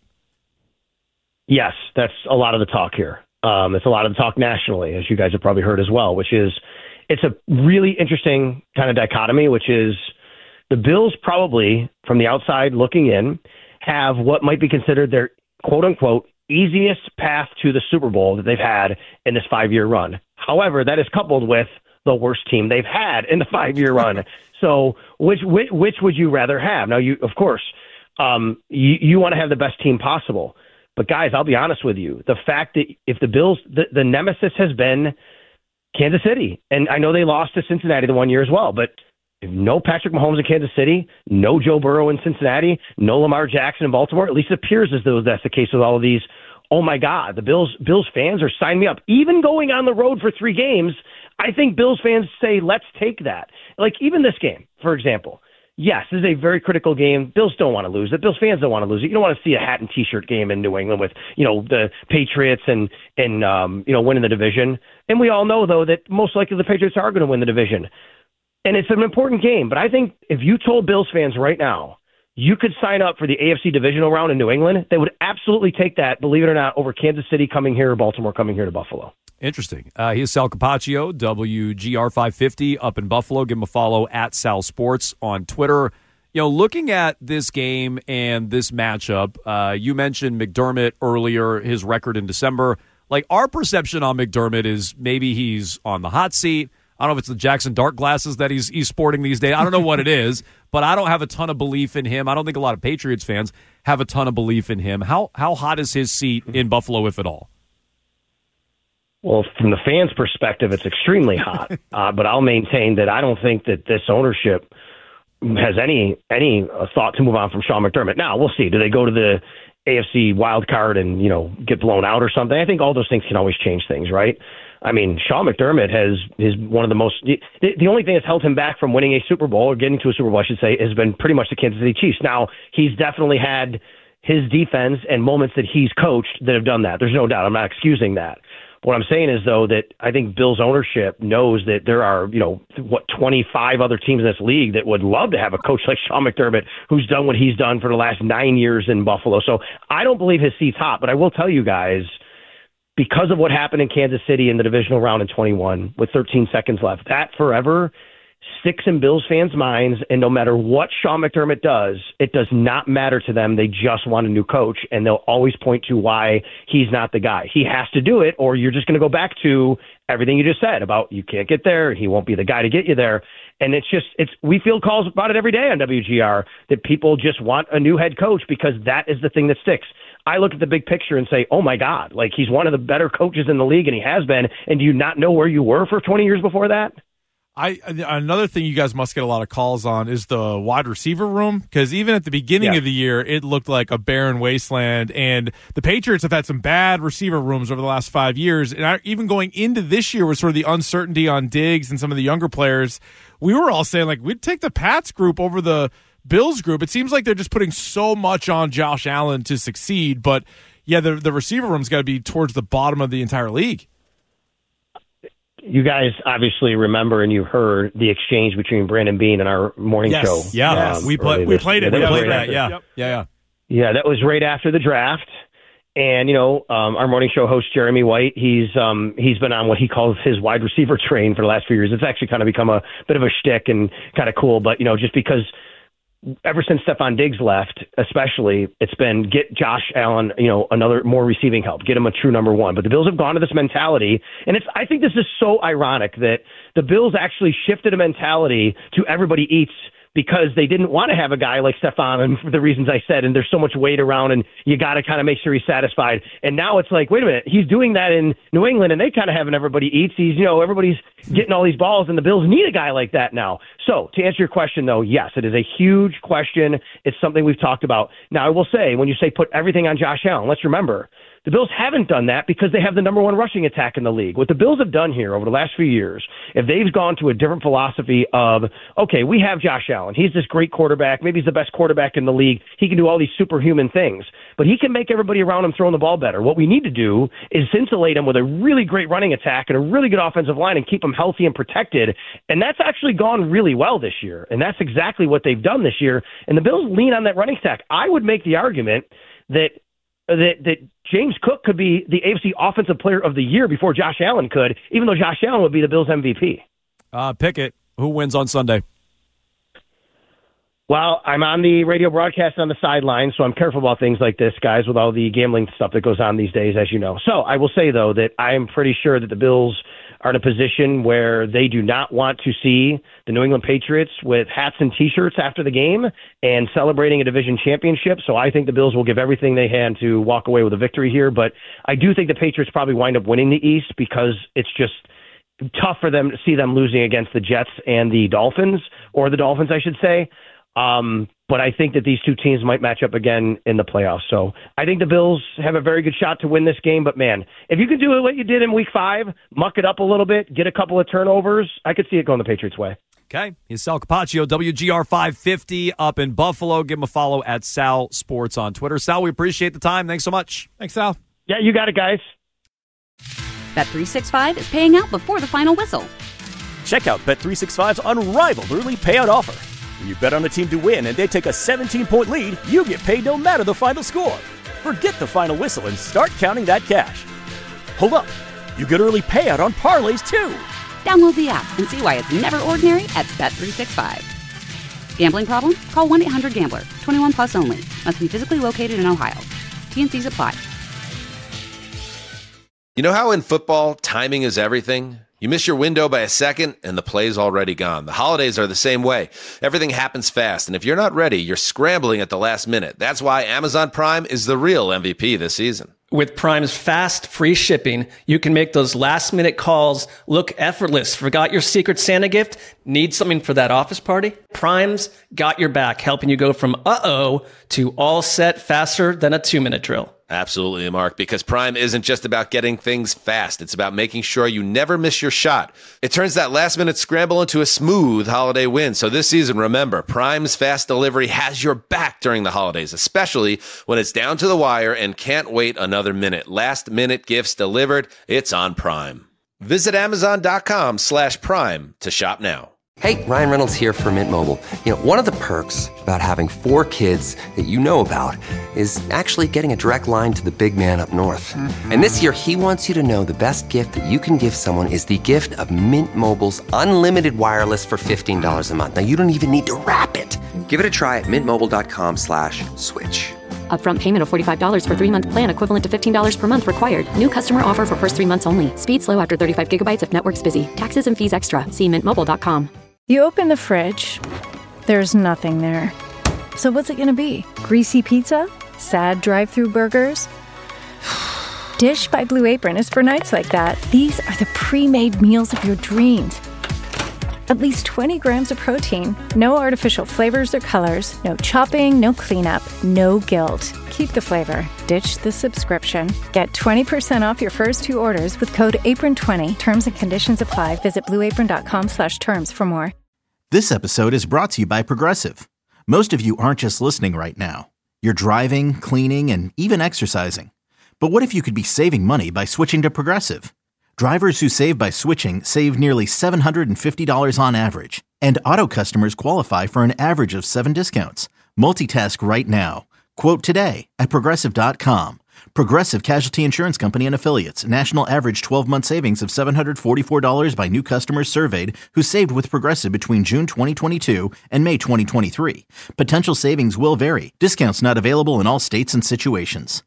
Yes, that's a lot of the talk here. Um, it's a lot of the talk nationally, as you guys have probably heard as well, which is it's a really interesting kind of dichotomy, which is the Bills probably, from the outside looking in, have what might be considered their quote-unquote easiest path to the Super Bowl that they've had in this five-year run. However, that is coupled with the worst team they've had in the five-year run. So which, which which would you rather have? Now, you of course, um, you, you want to have the best team possible. But, guys, I'll be honest with you. The fact that if the Bills, the, the nemesis has been Kansas City. And I know they lost to Cincinnati the one year as well, but no Patrick Mahomes in Kansas City, no Joe Burrow in Cincinnati, no Lamar Jackson in Baltimore. At least it appears as though that's the case with all of these. Oh, my God, the Bills Bills fans are signing me up. Even going on the road for three games, I think Bills fans say, let's take that. Like even this game, for example. Yes, this is a very critical game. Bills don't want to lose it. Bills fans don't want to lose it. You don't want to see a hat and T-shirt game in New England with, you know, the Patriots and, and um, you know, winning the division. And we all know, though, that most likely the Patriots are going to win the division. And it's an important game. But I think if you told Bills fans right now you could sign up for the A F C divisional round in New England, they would absolutely take that, believe it or not, over Kansas City coming here or Baltimore coming here to Buffalo. Interesting. Uh, he is Sal Capaccio, W G R five fifty up in Buffalo. Give him a follow at Sal Sports on Twitter. You know, looking at this game and this matchup, uh, you mentioned McDermott earlier, his record in December. Like, our perception on McDermott is maybe he's on the hot seat. I don't know if it's the Jackson Dark glasses that he's he's sporting these days. I don't know what it is, but I don't have a ton of belief in him. I don't think a lot of Patriots fans have a ton of belief in him. How how hot is his seat in Buffalo, if at all? Well, from the fans' perspective, it's extremely hot. uh, but I'll maintain that I don't think that this ownership has any any uh, thought to move on from Sean McDermott. Now we'll see. Do they go to the A F C wild card and, you know, get blown out or something? I think all those things can always change things, right? I mean, Sean McDermott has is one of the most. The, the only thing that's held him back from winning a Super Bowl or getting to a Super Bowl, I should say, has been pretty much the Kansas City Chiefs. Now he's definitely had his defense and moments that he's coached that have done that. There's no doubt. I'm not excusing that. What I'm saying is, though, that I think Bill's ownership knows that there are, you know, what, twenty-five other teams in this league that would love to have a coach like Sean McDermott who's done what he's done for the last nine years in Buffalo. So I don't believe his seat's hot, but I will tell you guys, because of what happened in Kansas City in the divisional round in twenty-one with thirteen seconds left, that forever sticks in Bills fans' minds, and no matter what Sean McDermott does, it does not matter to them. They just want a new coach, and they'll always point to why he's not the guy. He has to do it, or you're just going to go back to everything you just said about you can't get there, he won't be the guy to get you there. And it's just, it's we field calls about it every day on W G R that people just want a new head coach because that is the thing that sticks. I look at the big picture and say, oh my God, like he's one of the better coaches in the league, and he has been, and do you not know where you were for twenty years before that? I another thing you guys must get a lot of calls on is the wide receiver room, because even at the beginning yeah. of the year, it looked like a barren wasteland, and the Patriots have had some bad receiver rooms over the last five years. And I, even going into this year with sort of the uncertainty on Diggs and some of the younger players, we were all saying, like, we'd take the Pats group over the Bills group. It seems like they're just putting so much on Josh Allen to succeed, but yeah, the, the receiver room's got to be towards the bottom of the entire league. You guys obviously remember and you heard the exchange between Brandon Beane and our morning yes. show. Yeah, um, we, play, we played it. Yeah, we played right that. after, Yeah. yep. yeah, yeah, yeah. That was right after the draft. And you know, um, our morning show host Jeremy White, he's um, he's been on what he calls his wide receiver train for the last few years. It's actually kind of become a bit of a shtick and kind of cool. But you know, just because ever since Stephon Diggs left, especially, it's been get Josh Allen, you know, another more receiving help, get him a true number one. But the Bills have gone to this mentality, and it's I think this is so ironic that the Bills actually shifted a mentality to everybody eats because they didn't want to have a guy like Stephon, and for the reasons I said, and there's so much weight around, and you got to kind of make sure he's satisfied. And now it's like, wait a minute, he's doing that in New England, and they kind of have an everybody eats. He's, you know, everybody's getting all these balls, and the Bills need a guy like that now. So to answer your question, though, yes, it is a huge question. It's something we've talked about. Now, I will say, when you say put everything on Josh Allen, let's remember, the Bills haven't done that because they have the number one rushing attack in the league. What the Bills have done here over the last few years, if they've gone to a different philosophy of, okay, we have Josh Allen. He's this great quarterback. Maybe he's the best quarterback in the league. He can do all these superhuman things, but he can make everybody around him throwing the ball better. What we need to do is insulate him with a really great running attack and a really good offensive line and keep him healthy and protected. And that's actually gone really well this year. And that's exactly what they've done this year. And the Bills lean on that running attack. I would make the argument that that that James Cook could be the A F C Offensive Player of the Year before Josh Allen could, even though Josh Allen would be the Bills' M V P. Uh, pick it. Who wins on Sunday? Well, I'm on the radio broadcast on the sideline, so I'm careful about things like this, guys, with all the gambling stuff that goes on these days, as you know. So I will say, though, that I am pretty sure that the Bills are in a position where they do not want to see the New England Patriots with hats and T-shirts after the game and celebrating a division championship. So I think the Bills will give everything they can to walk away with a victory here. But I do think the Patriots probably wind up winning the East because it's just tough for them to see them losing against the Jets and the Dolphins, or the Dolphins, I should say. Um, but I think that these two teams might match up again in the playoffs. So I think the Bills have a very good shot to win this game. But, man, if you can do what you did in week five, muck it up a little bit, get a couple of turnovers, I could see it going the Patriots' way. Okay. He's Sal Capaccio, W G R five fifty up in Buffalo. Give him a follow at Sal Sports on Twitter. Sal, we appreciate the time. Thanks so much. Thanks, Sal. Yeah, you got it, guys. Bet three sixty-five is paying out before the final whistle. Check out Bet three sixty-five's unrivaled early payout offer. When you bet on a team to win and they take a seventeen-point lead, you get paid no matter the final score. Forget the final whistle and start counting that cash. Hold up. You get early payout on parlays, too. Download the app and see why it's never ordinary at Bet three sixty-five. Gambling problem? Call one eight hundred gambler. twenty-one plus only. Must be physically located in Ohio. T N Cs apply. You know how in football, timing is everything? You miss your window by a second, and the play's already gone. The holidays are the same way. Everything happens fast, and if you're not ready, you're scrambling at the last minute. That's why Amazon Prime is the real M V P this season. With Prime's fast, free shipping, you can make those last-minute calls look effortless. Forgot your Secret Santa gift? Need something for that office party? Prime's got your back, helping you go from uh-oh to all set faster than a two-minute drill. Absolutely, Mark, because Prime isn't just about getting things fast. It's about making sure you never miss your shot. It turns that last-minute scramble into a smooth holiday win. So this season, remember, Prime's fast delivery has your back during the holidays, especially when it's down to the wire and can't wait another minute. Last-minute gifts delivered, it's on Prime. Visit Amazon.com slash Prime to shop now. Hey, Ryan Reynolds here for Mint Mobile. You know, one of the perks about having four kids that you know about is actually getting a direct line to the big man up north. Mm-hmm. And this year, he wants you to know the best gift that you can give someone is the gift of Mint Mobile's unlimited wireless for fifteen dollars a month. Now, you don't even need to wrap it. Give it a try at mintmobile.com slash switch. Upfront payment of forty-five dollars for three-month plan equivalent to fifteen dollars per month required. New customer offer for first three months only. Speed slow after thirty-five gigabytes if network's busy. Taxes and fees extra. See mint mobile dot com. You open the fridge, there's nothing there. So what's it going to be? Greasy pizza? Sad drive-through burgers? Dish by Blue Apron is for nights like that. These are the pre-made meals of your dreams. At least twenty grams of protein, no artificial flavors or colors, no chopping, no cleanup, no guilt. Keep the flavor. Ditch the subscription. Get twenty percent off your first two orders with code apron twenty. Terms and conditions apply. Visit blueapron.com slash terms for more. This episode is brought to you by Progressive. Most of you aren't just listening right now. You're driving, cleaning, and even exercising. But what if you could be saving money by switching to Progressive? Drivers who save by switching save nearly seven hundred fifty dollars on average. And auto customers qualify for an average of seven discounts. Multitask right now. Quote today at Progressive dot com. Progressive Casualty Insurance Company and Affiliates. National average twelve-month savings of seven hundred forty-four dollars by new customers surveyed who saved with Progressive between June twenty twenty-two and May twenty twenty-three. Potential savings will vary. Discounts not available in all states and situations.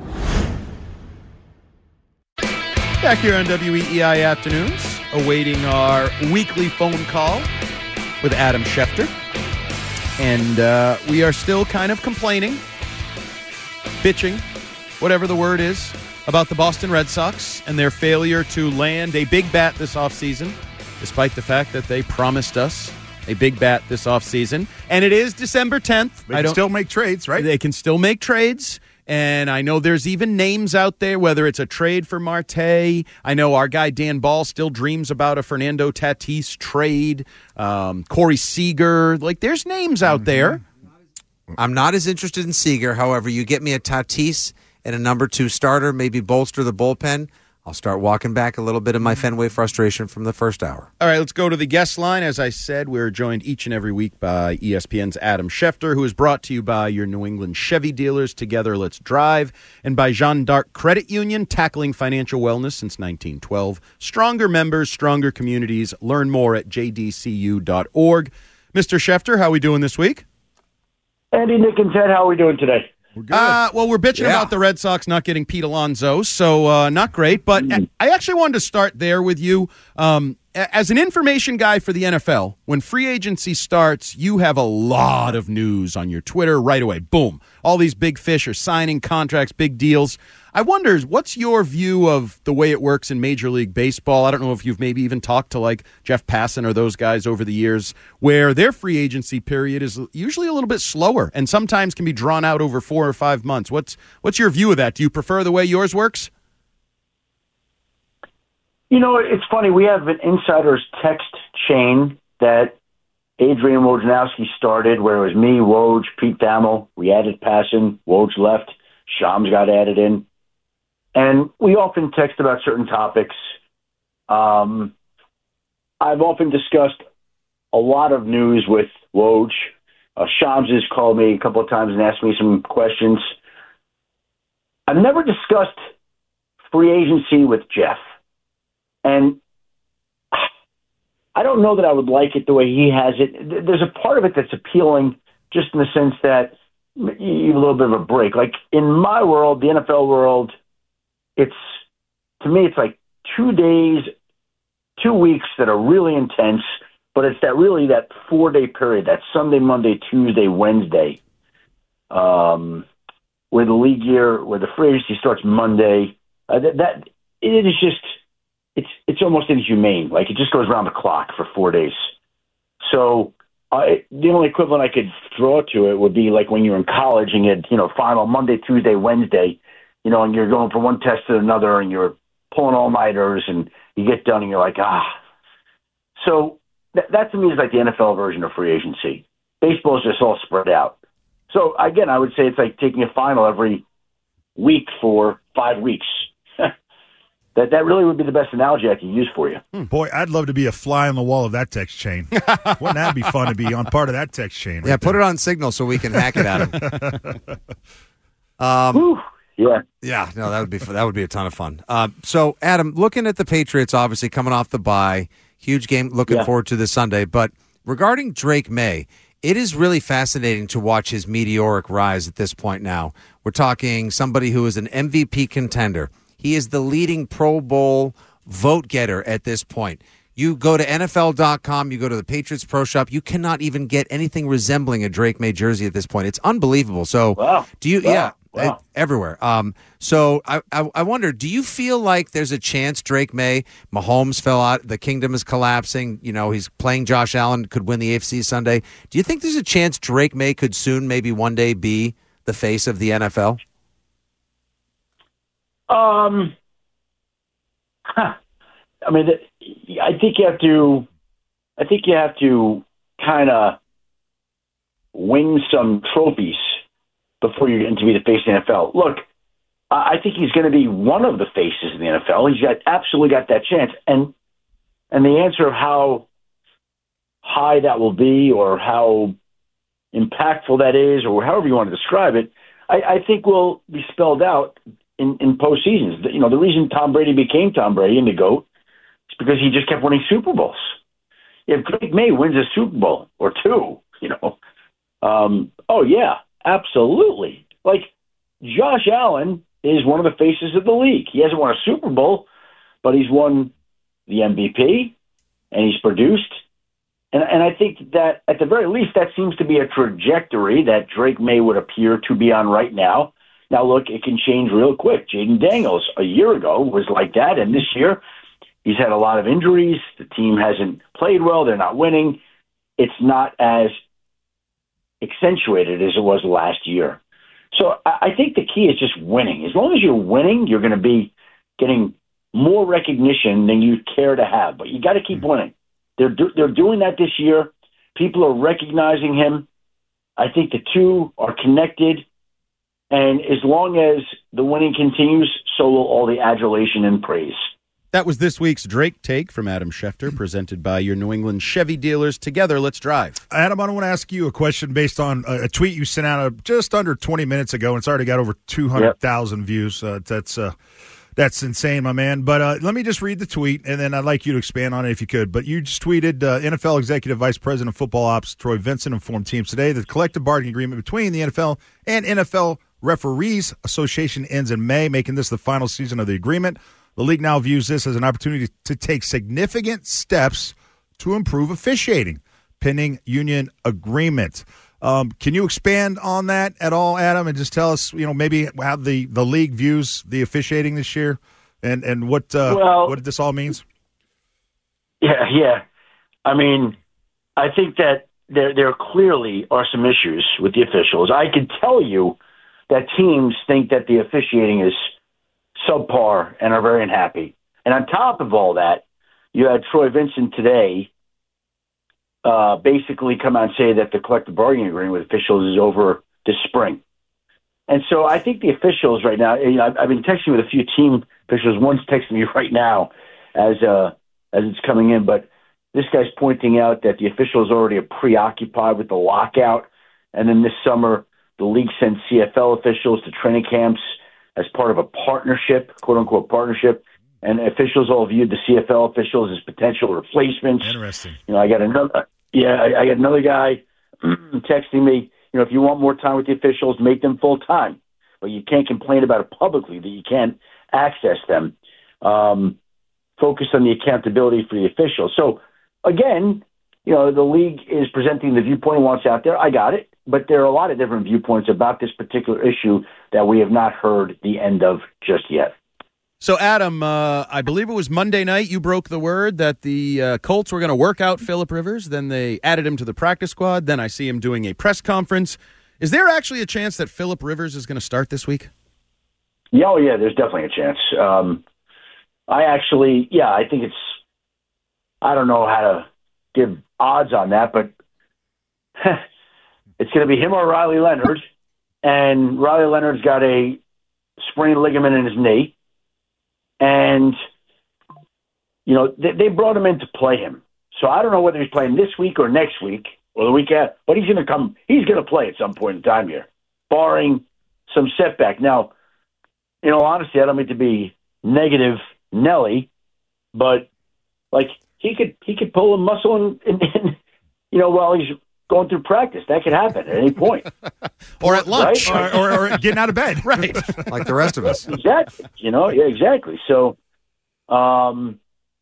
Back here on W E E I Afternoons, awaiting our weekly phone call with Adam Schefter. And uh, we are still kind of complaining, bitching, whatever the word is, about the Boston Red Sox and their failure to land a big bat this offseason, despite the fact that they promised us a big bat this offseason. And it is December tenth. They can still make trades, right? They can still make trades. And I know there's even names out there, whether it's a trade for Marte. I know our guy Dan Ball still dreams about a Fernando Tatis trade. Um, Corey Seager. Like, there's names out mm-hmm. there. I'm not as interested in Seager. However, you get me a Tatis and a number two starter, maybe bolster the bullpen. I'll start walking back a little bit of my Fenway frustration from the first hour. All right, let's go to the guest line. As I said, we're joined each and every week by E S P N's Adam Schefter, who is brought to you by your New England Chevy dealers, Together Let's Drive, and by Jeanne d'Arc Credit Union, tackling financial wellness since nineteen twelve. Stronger members, stronger communities. Learn more at j d c u dot org. Mister Schefter, how are we doing this week? Andy, Nick, and Ted, how are we doing today? We're good. Uh, well, we're bitching yeah. about the Red Sox not getting Pete Alonso, so uh, not great. But mm. I actually wanted to start there with you. Um, as an information guy for the N F L, when free agency starts, you have a lot of news on your Twitter right away. Boom. All these big fish are signing contracts, big deals. I wonder, what's your view of the way it works in Major League Baseball? I don't know if you've maybe even talked to like Jeff Passan or those guys over the years, where their free agency period is usually a little bit slower and sometimes can be drawn out over four or five months. What's what's your view of that? Do you prefer the way yours works? You know, it's funny. We have an insider's text chain that Adrian Wojnarowski started, where it was me, Woj, Pete Thamel. We added Passan. Woj left. Shams got added in. And we often text about certain topics. Um, I've often discussed a lot of news with Woj. Uh, Shams has called me a couple of times and asked me some questions. I've never discussed free agency with Jeff. And I don't know that I would like it the way he has it. There's a part of it that's appealing just in the sense that you have a little bit of a break. Like in my world, the N F L world, it's, to me, it's like two days, two weeks that are really intense, but it's that really that four-day period, that Sunday, Monday, Tuesday, Wednesday. Um, where the league year, where the free agency starts Monday, uh, that, that it is just it's it's almost inhumane. Like, it just goes around the clock for four days. So uh, it, the only equivalent I could draw to it would be like when you were in college and you had, you know, final Monday, Tuesday, Wednesday, you know, and you're going from one test to another and you're pulling all-nighters and you get done and you're like, ah. So that, that to me is like the N F L version of free agency. Baseball is just all spread out. So, again, I would say it's like taking a final every week for five weeks. that that really would be the best analogy I could use for you. Hmm. Boy, I'd love to be a fly on the wall of that text chain. Wouldn't that be fun to be on part of that text chain? Right yeah, put there. it on Signal so we can hack it at him. um, Whew, yeah. Yeah, no, that would be that would be a ton of fun. Uh, so, Adam, looking at the Patriots, obviously coming off the bye, huge game, looking Yeah. forward to this Sunday. But regarding Drake May, it is really fascinating to watch his meteoric rise at this point now. We're talking somebody who is an M V P contender. He is the leading Pro Bowl vote getter at this point. You go to N F L dot com, you go to the Patriots Pro Shop, you cannot even get anything resembling a Drake May jersey at this point. It's unbelievable. So, wow. do you, wow. yeah, wow. it- everywhere. Um, so I, I, I wonder, do you feel like there's a chance Drake May, Mahomes fell out, the kingdom is collapsing, you know, he's playing Josh Allen, could win the A F C Sunday. Do you think there's a chance Drake May could soon, maybe one day, be the face of the N F L? Um, huh. I mean, I think you have to. I think you have to kind of win some trophies before you're going to be the face of the N F L. Look, I think he's going to be one of the faces of the N F L. He's got absolutely got that chance, and and the answer of how high that will be, or how impactful that is, or however you want to describe it, I, I think will be spelled out in, in postseasons. You know, the reason Tom Brady became Tom Brady and the GOAT is because he just kept winning Super Bowls. If Drake May wins a Super Bowl or two, you know, um, oh, yeah, absolutely. Like, Josh Allen is one of the faces of the league. He hasn't won a Super Bowl, but he's won the M V P, and he's produced. And, and I think that, at the very least, that seems to be a trajectory that Drake May would appear to be on right now. Now, look, it can change real quick. Jaden Daniels a year ago was like that, and this year he's had a lot of injuries. The team hasn't played well. They're not winning. It's not as accentuated as it was last year. So I, I think the key is just winning. As long as you're winning, you're going to be getting more recognition than you care to have. But you got to keep winning. They're do, they're doing that this year. People are recognizing him. I think the two are connected. And as long as the winning continues, so will all the adulation and praise. That was this week's Drake Take from Adam Schefter, presented by your New England Chevy dealers. Together, let's drive. Adam, I want to ask you a question based on a, a tweet you sent out just under twenty minutes ago, and it's already got over two hundred thousand yep. views. Uh, that's uh, that's insane, my man. But uh, let me just read the tweet, and then I'd like you to expand on it if you could. But you just tweeted, uh, N F L Executive Vice President of Football Ops Troy Vincent informed teams today that the collective bargaining agreement between the N F L and N F L Referees Association ends in May, making this the final season of the agreement. The league now views this as an opportunity to take significant steps to improve officiating, pending union agreement. Um, can you expand on that at all, Adam, and just tell us, you know, maybe how the, the league views the officiating this year, and and what uh, well, what this all means? Yeah, yeah. I mean, I think that there there clearly are some issues with the officials. I can tell you that teams think that the officiating is subpar and are very unhappy. And on top of all that, you had Troy Vincent today uh, basically come out and say that the collective bargaining agreement with officials is over this spring. And so I think the officials right now, you know, I've, I've been texting with a few team officials. One's texting me right now as uh, as it's coming in, but this guy's pointing out that the officials already are preoccupied with the lockout. And then this summer, the league sent C F L officials to training camps as part of a partnership, quote-unquote partnership, and officials all viewed the C F L officials as potential replacements. Interesting. You know, I got another, yeah, I, I got another guy texting me, you know, if you want more time with the officials, make them full-time. But you can't complain about it publicly that you can't access them. Um, focus on the accountability for the officials. So, again, you know, the league is presenting the viewpoint it wants out there. I got it. but there are a lot of different viewpoints about this particular issue that we have not heard the end of just yet. So, Adam, uh, I believe it was Monday night you broke the word that the uh, Colts were going to work out Phillip Rivers. Then they added him to the practice squad. Then I see him doing a press conference. Is there actually a chance that Phillip Rivers is going to start this week? Yeah, oh, yeah, there's definitely a chance. Um, I actually, yeah, I think it's, I don't know how to give odds on that, but it's going to be him or Riley Leonard. And Riley Leonard's got a sprained ligament in his knee. And, you know, they, they brought him in to play him. So I don't know whether he's playing this week or next week or the week after, but he's going to come, he's going to play at some point in time here, barring some setback. Now, in all honesty, I don't mean to be negative Nelly, but like he could, he could pull a muscle in, in, in you know, while he's going through practice. That could happen at any point. Or at lunch. Right? or, or, or getting out of bed. Right. Like the rest of us. Exactly. You know, yeah, exactly. So, um,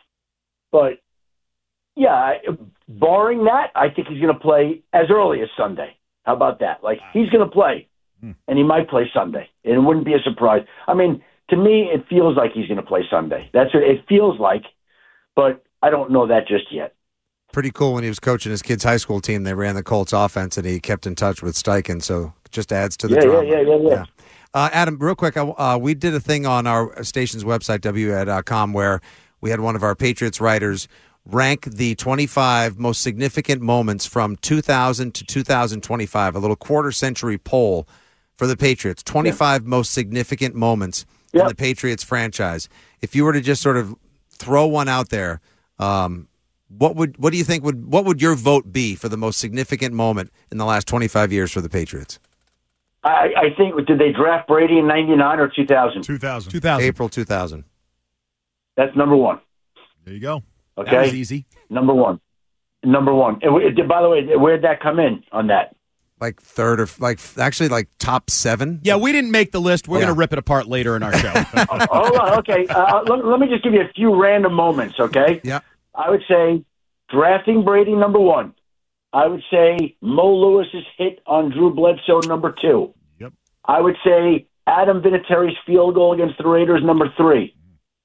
but yeah, I, barring that, I think he's going to play as early as Sunday. How about that? Like he's going to play, and he might play Sunday. It wouldn't be a surprise. I mean, to me, it feels like he's going to play Sunday. That's what it feels like, but I don't know that just yet. Pretty cool when he was coaching his kids' high school team. They ran the Colts offense, and he kept in touch with Steichen, so just adds to the yeah, drama. Yeah, yeah, yeah, yeah. Uh, Adam, real quick, uh, we did a thing on our station's website, W I A dot com, where we had one of our Patriots writers rank the twenty-five most significant moments from two thousand to two thousand twenty-five, a little quarter-century poll for the Patriots. twenty-five yeah. most significant moments yep. in the Patriots franchise. If you were to just sort of throw one out there, um, what would what do you think would what would your vote be for the most significant moment in the last twenty-five years for the Patriots? I, I think, did they draft Brady in ninety-nine or two thousand? two thousand. two thousand. April two thousand. That's number one. There you go. Okay. That was easy. Number one. Number one. And we, by the way, where'd that come in on that? Like third or like actually like top seven. Yeah, we didn't make the list. We're yeah. going to rip it apart later in our show. oh, hold on. Okay. Uh, let, let me just give you a few random moments, okay? Yeah. I would say drafting Brady, number one. I would say Mo Lewis's hit on Drew Bledsoe, number two. Yep. I would say Adam Vinatieri's field goal against the Raiders, number three.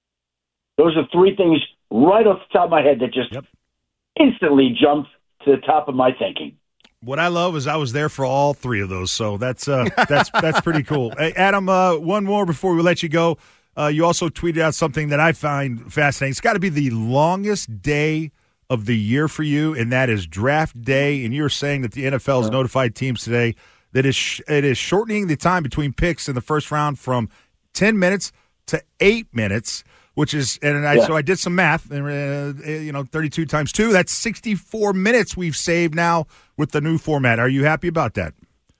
Those are three things right off the top of my head that just yep. instantly jumped to the top of my thinking. What I love is I was there for all three of those, so that's uh, that's that's pretty cool. Hey, Adam, uh, one more before we let you go. Uh, you also tweeted out something that I find fascinating. It's got to be the longest day of the year for you, and that is draft day. And you're saying that the N F L has notified teams today that it is, it is shortening the time between picks in the first round from ten minutes to eight minutes, which is, and I, yeah. so I did some math, and uh, you know, thirty-two times two, that's sixty-four minutes we've saved now with the new format. Are you happy about that?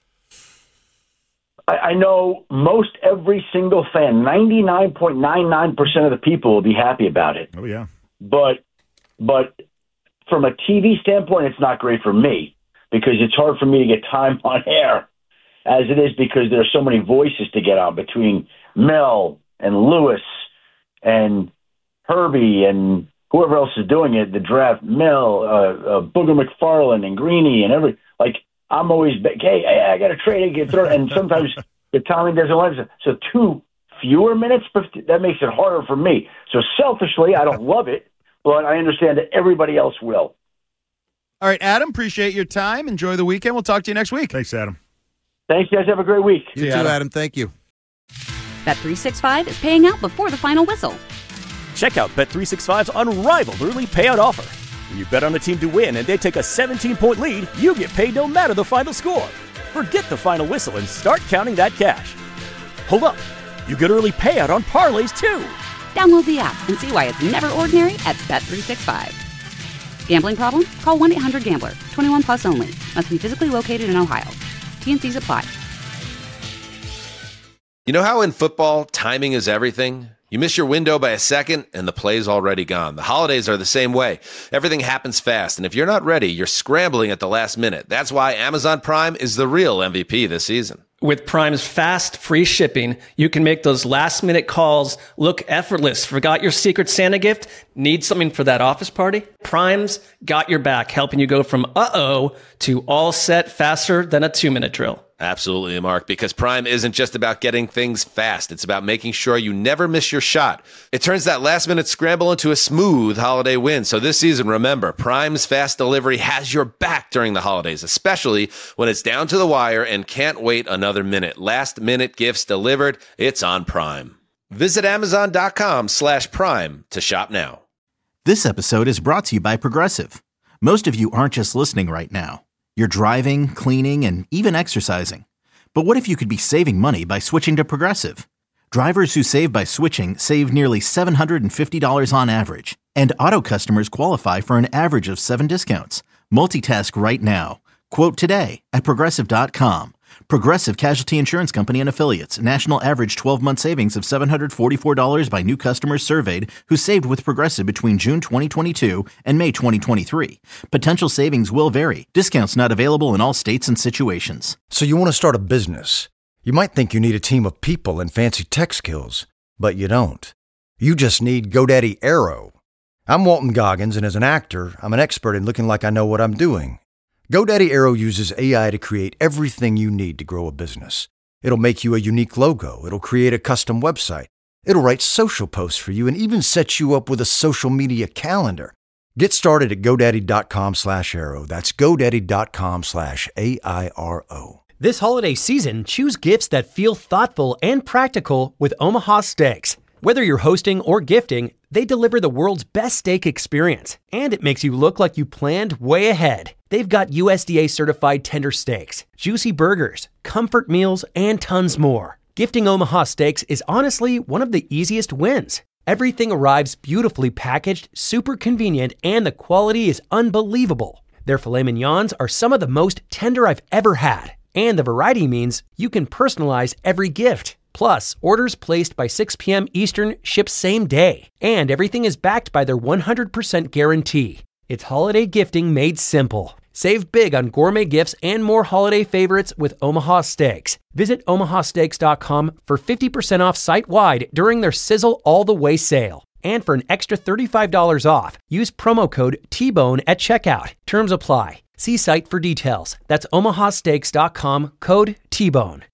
I, I know most every single fan, ninety-nine point nine nine percent of the people will be happy about it. Oh, yeah. But, but from a T V standpoint, it's not great for me because it's hard for me to get time on air as it is because there are so many voices to get on between Mel and Lewis and Herbie and whoever else is doing it, the draft, Mel, uh, uh, Booger McFarland and Greeny and every, like, I'm always, hey, hey I got a trade, I get thrown, and sometimes the timing doesn't want to. So two fewer minutes, that makes it harder for me. So selfishly, I don't love it, but I understand that everybody else will. All right, Adam, appreciate your time. Enjoy the weekend. We'll talk to you next week. Thanks, Adam. Thanks, guys. Have a great week. You too, Adam. Adam. Thank you. Bet three sixty-five is paying out before the final whistle. Check out Bet three sixty-five's unrivaled early payout offer. When you bet on a team to win and they take a seventeen-point lead, you get paid no matter the final score. Forget the final whistle and start counting that cash. Hold up. You get early payout on parlays, too. Download the app and see why it's never ordinary at Bet three sixty-five. Gambling problem? Call one eight hundred gambler. twenty-one plus only. Must be physically located in Ohio. T N Cs apply. You know how in football, timing is everything? You miss your window by a second, and the play's already gone. The holidays are the same way. Everything happens fast, and if you're not ready, you're scrambling at the last minute. That's why Amazon Prime is the real M V P this season. With Prime's fast, free shipping, you can make those last-minute calls look effortless. Forgot your Secret Santa gift? Need something for that office party? Prime's got your back, helping you go from uh-oh to all set faster than a two-minute drill. Absolutely, Mark, because Prime isn't just about getting things fast. It's about making sure you never miss your shot. It turns that last-minute scramble into a smooth holiday win. So this season, remember, Prime's fast delivery has your back during the holidays, especially when it's down to the wire and can't wait another minute. Last-minute gifts delivered, it's on Prime. Visit Amazon.com slash Prime to shop now. This episode is brought to you by Progressive. Most of you aren't just listening right now. You're driving, cleaning, and even exercising. But what if you could be saving money by switching to Progressive? Drivers who save by switching save nearly seven hundred fifty dollars on average. And auto customers qualify for an average of seven discounts. Multitask right now. Quote today at Progressive dot com. Progressive Casualty Insurance Company and Affiliates. National average twelve-month savings of seven hundred forty-four dollars by new customers surveyed who saved with Progressive between June twenty twenty-two and May twenty twenty-three. Potential savings will vary. Discounts not available in all states and situations. So you want to start a business. You might think you need a team of people and fancy tech skills, but you don't. You just need GoDaddy Aero. I'm Walton Goggins, and as an actor, I'm an expert in looking like I know what I'm doing. GoDaddy Aero uses A I to create everything you need to grow a business. It'll make you a unique logo. It'll create a custom website. It'll write social posts for you and even set you up with a social media calendar. Get started at GoDaddy.com slash Aero. That's GoDaddy.com slash A I R O. This holiday season, choose gifts that feel thoughtful and practical with Omaha Steaks. Whether you're hosting or gifting, they deliver the world's best steak experience, and it makes you look like you planned way ahead. They've got U S D A-certified tender steaks, juicy burgers, comfort meals, and tons more. Gifting Omaha Steaks is honestly one of the easiest wins. Everything arrives beautifully packaged, super convenient, and the quality is unbelievable. Their filet mignons are some of the most tender I've ever had, and the variety means you can personalize every gift. Plus, orders placed by six p.m. Eastern ship same day, and everything is backed by their one hundred percent guarantee. It's holiday gifting made simple. Save big on gourmet gifts and more holiday favorites with Omaha Steaks. Visit omaha steaks dot com for fifty percent off site-wide during their Sizzle All the Way sale. And for an extra thirty-five dollars off, use promo code T bone at checkout. Terms apply. See site for details. That's omaha steaks dot com, code T bone.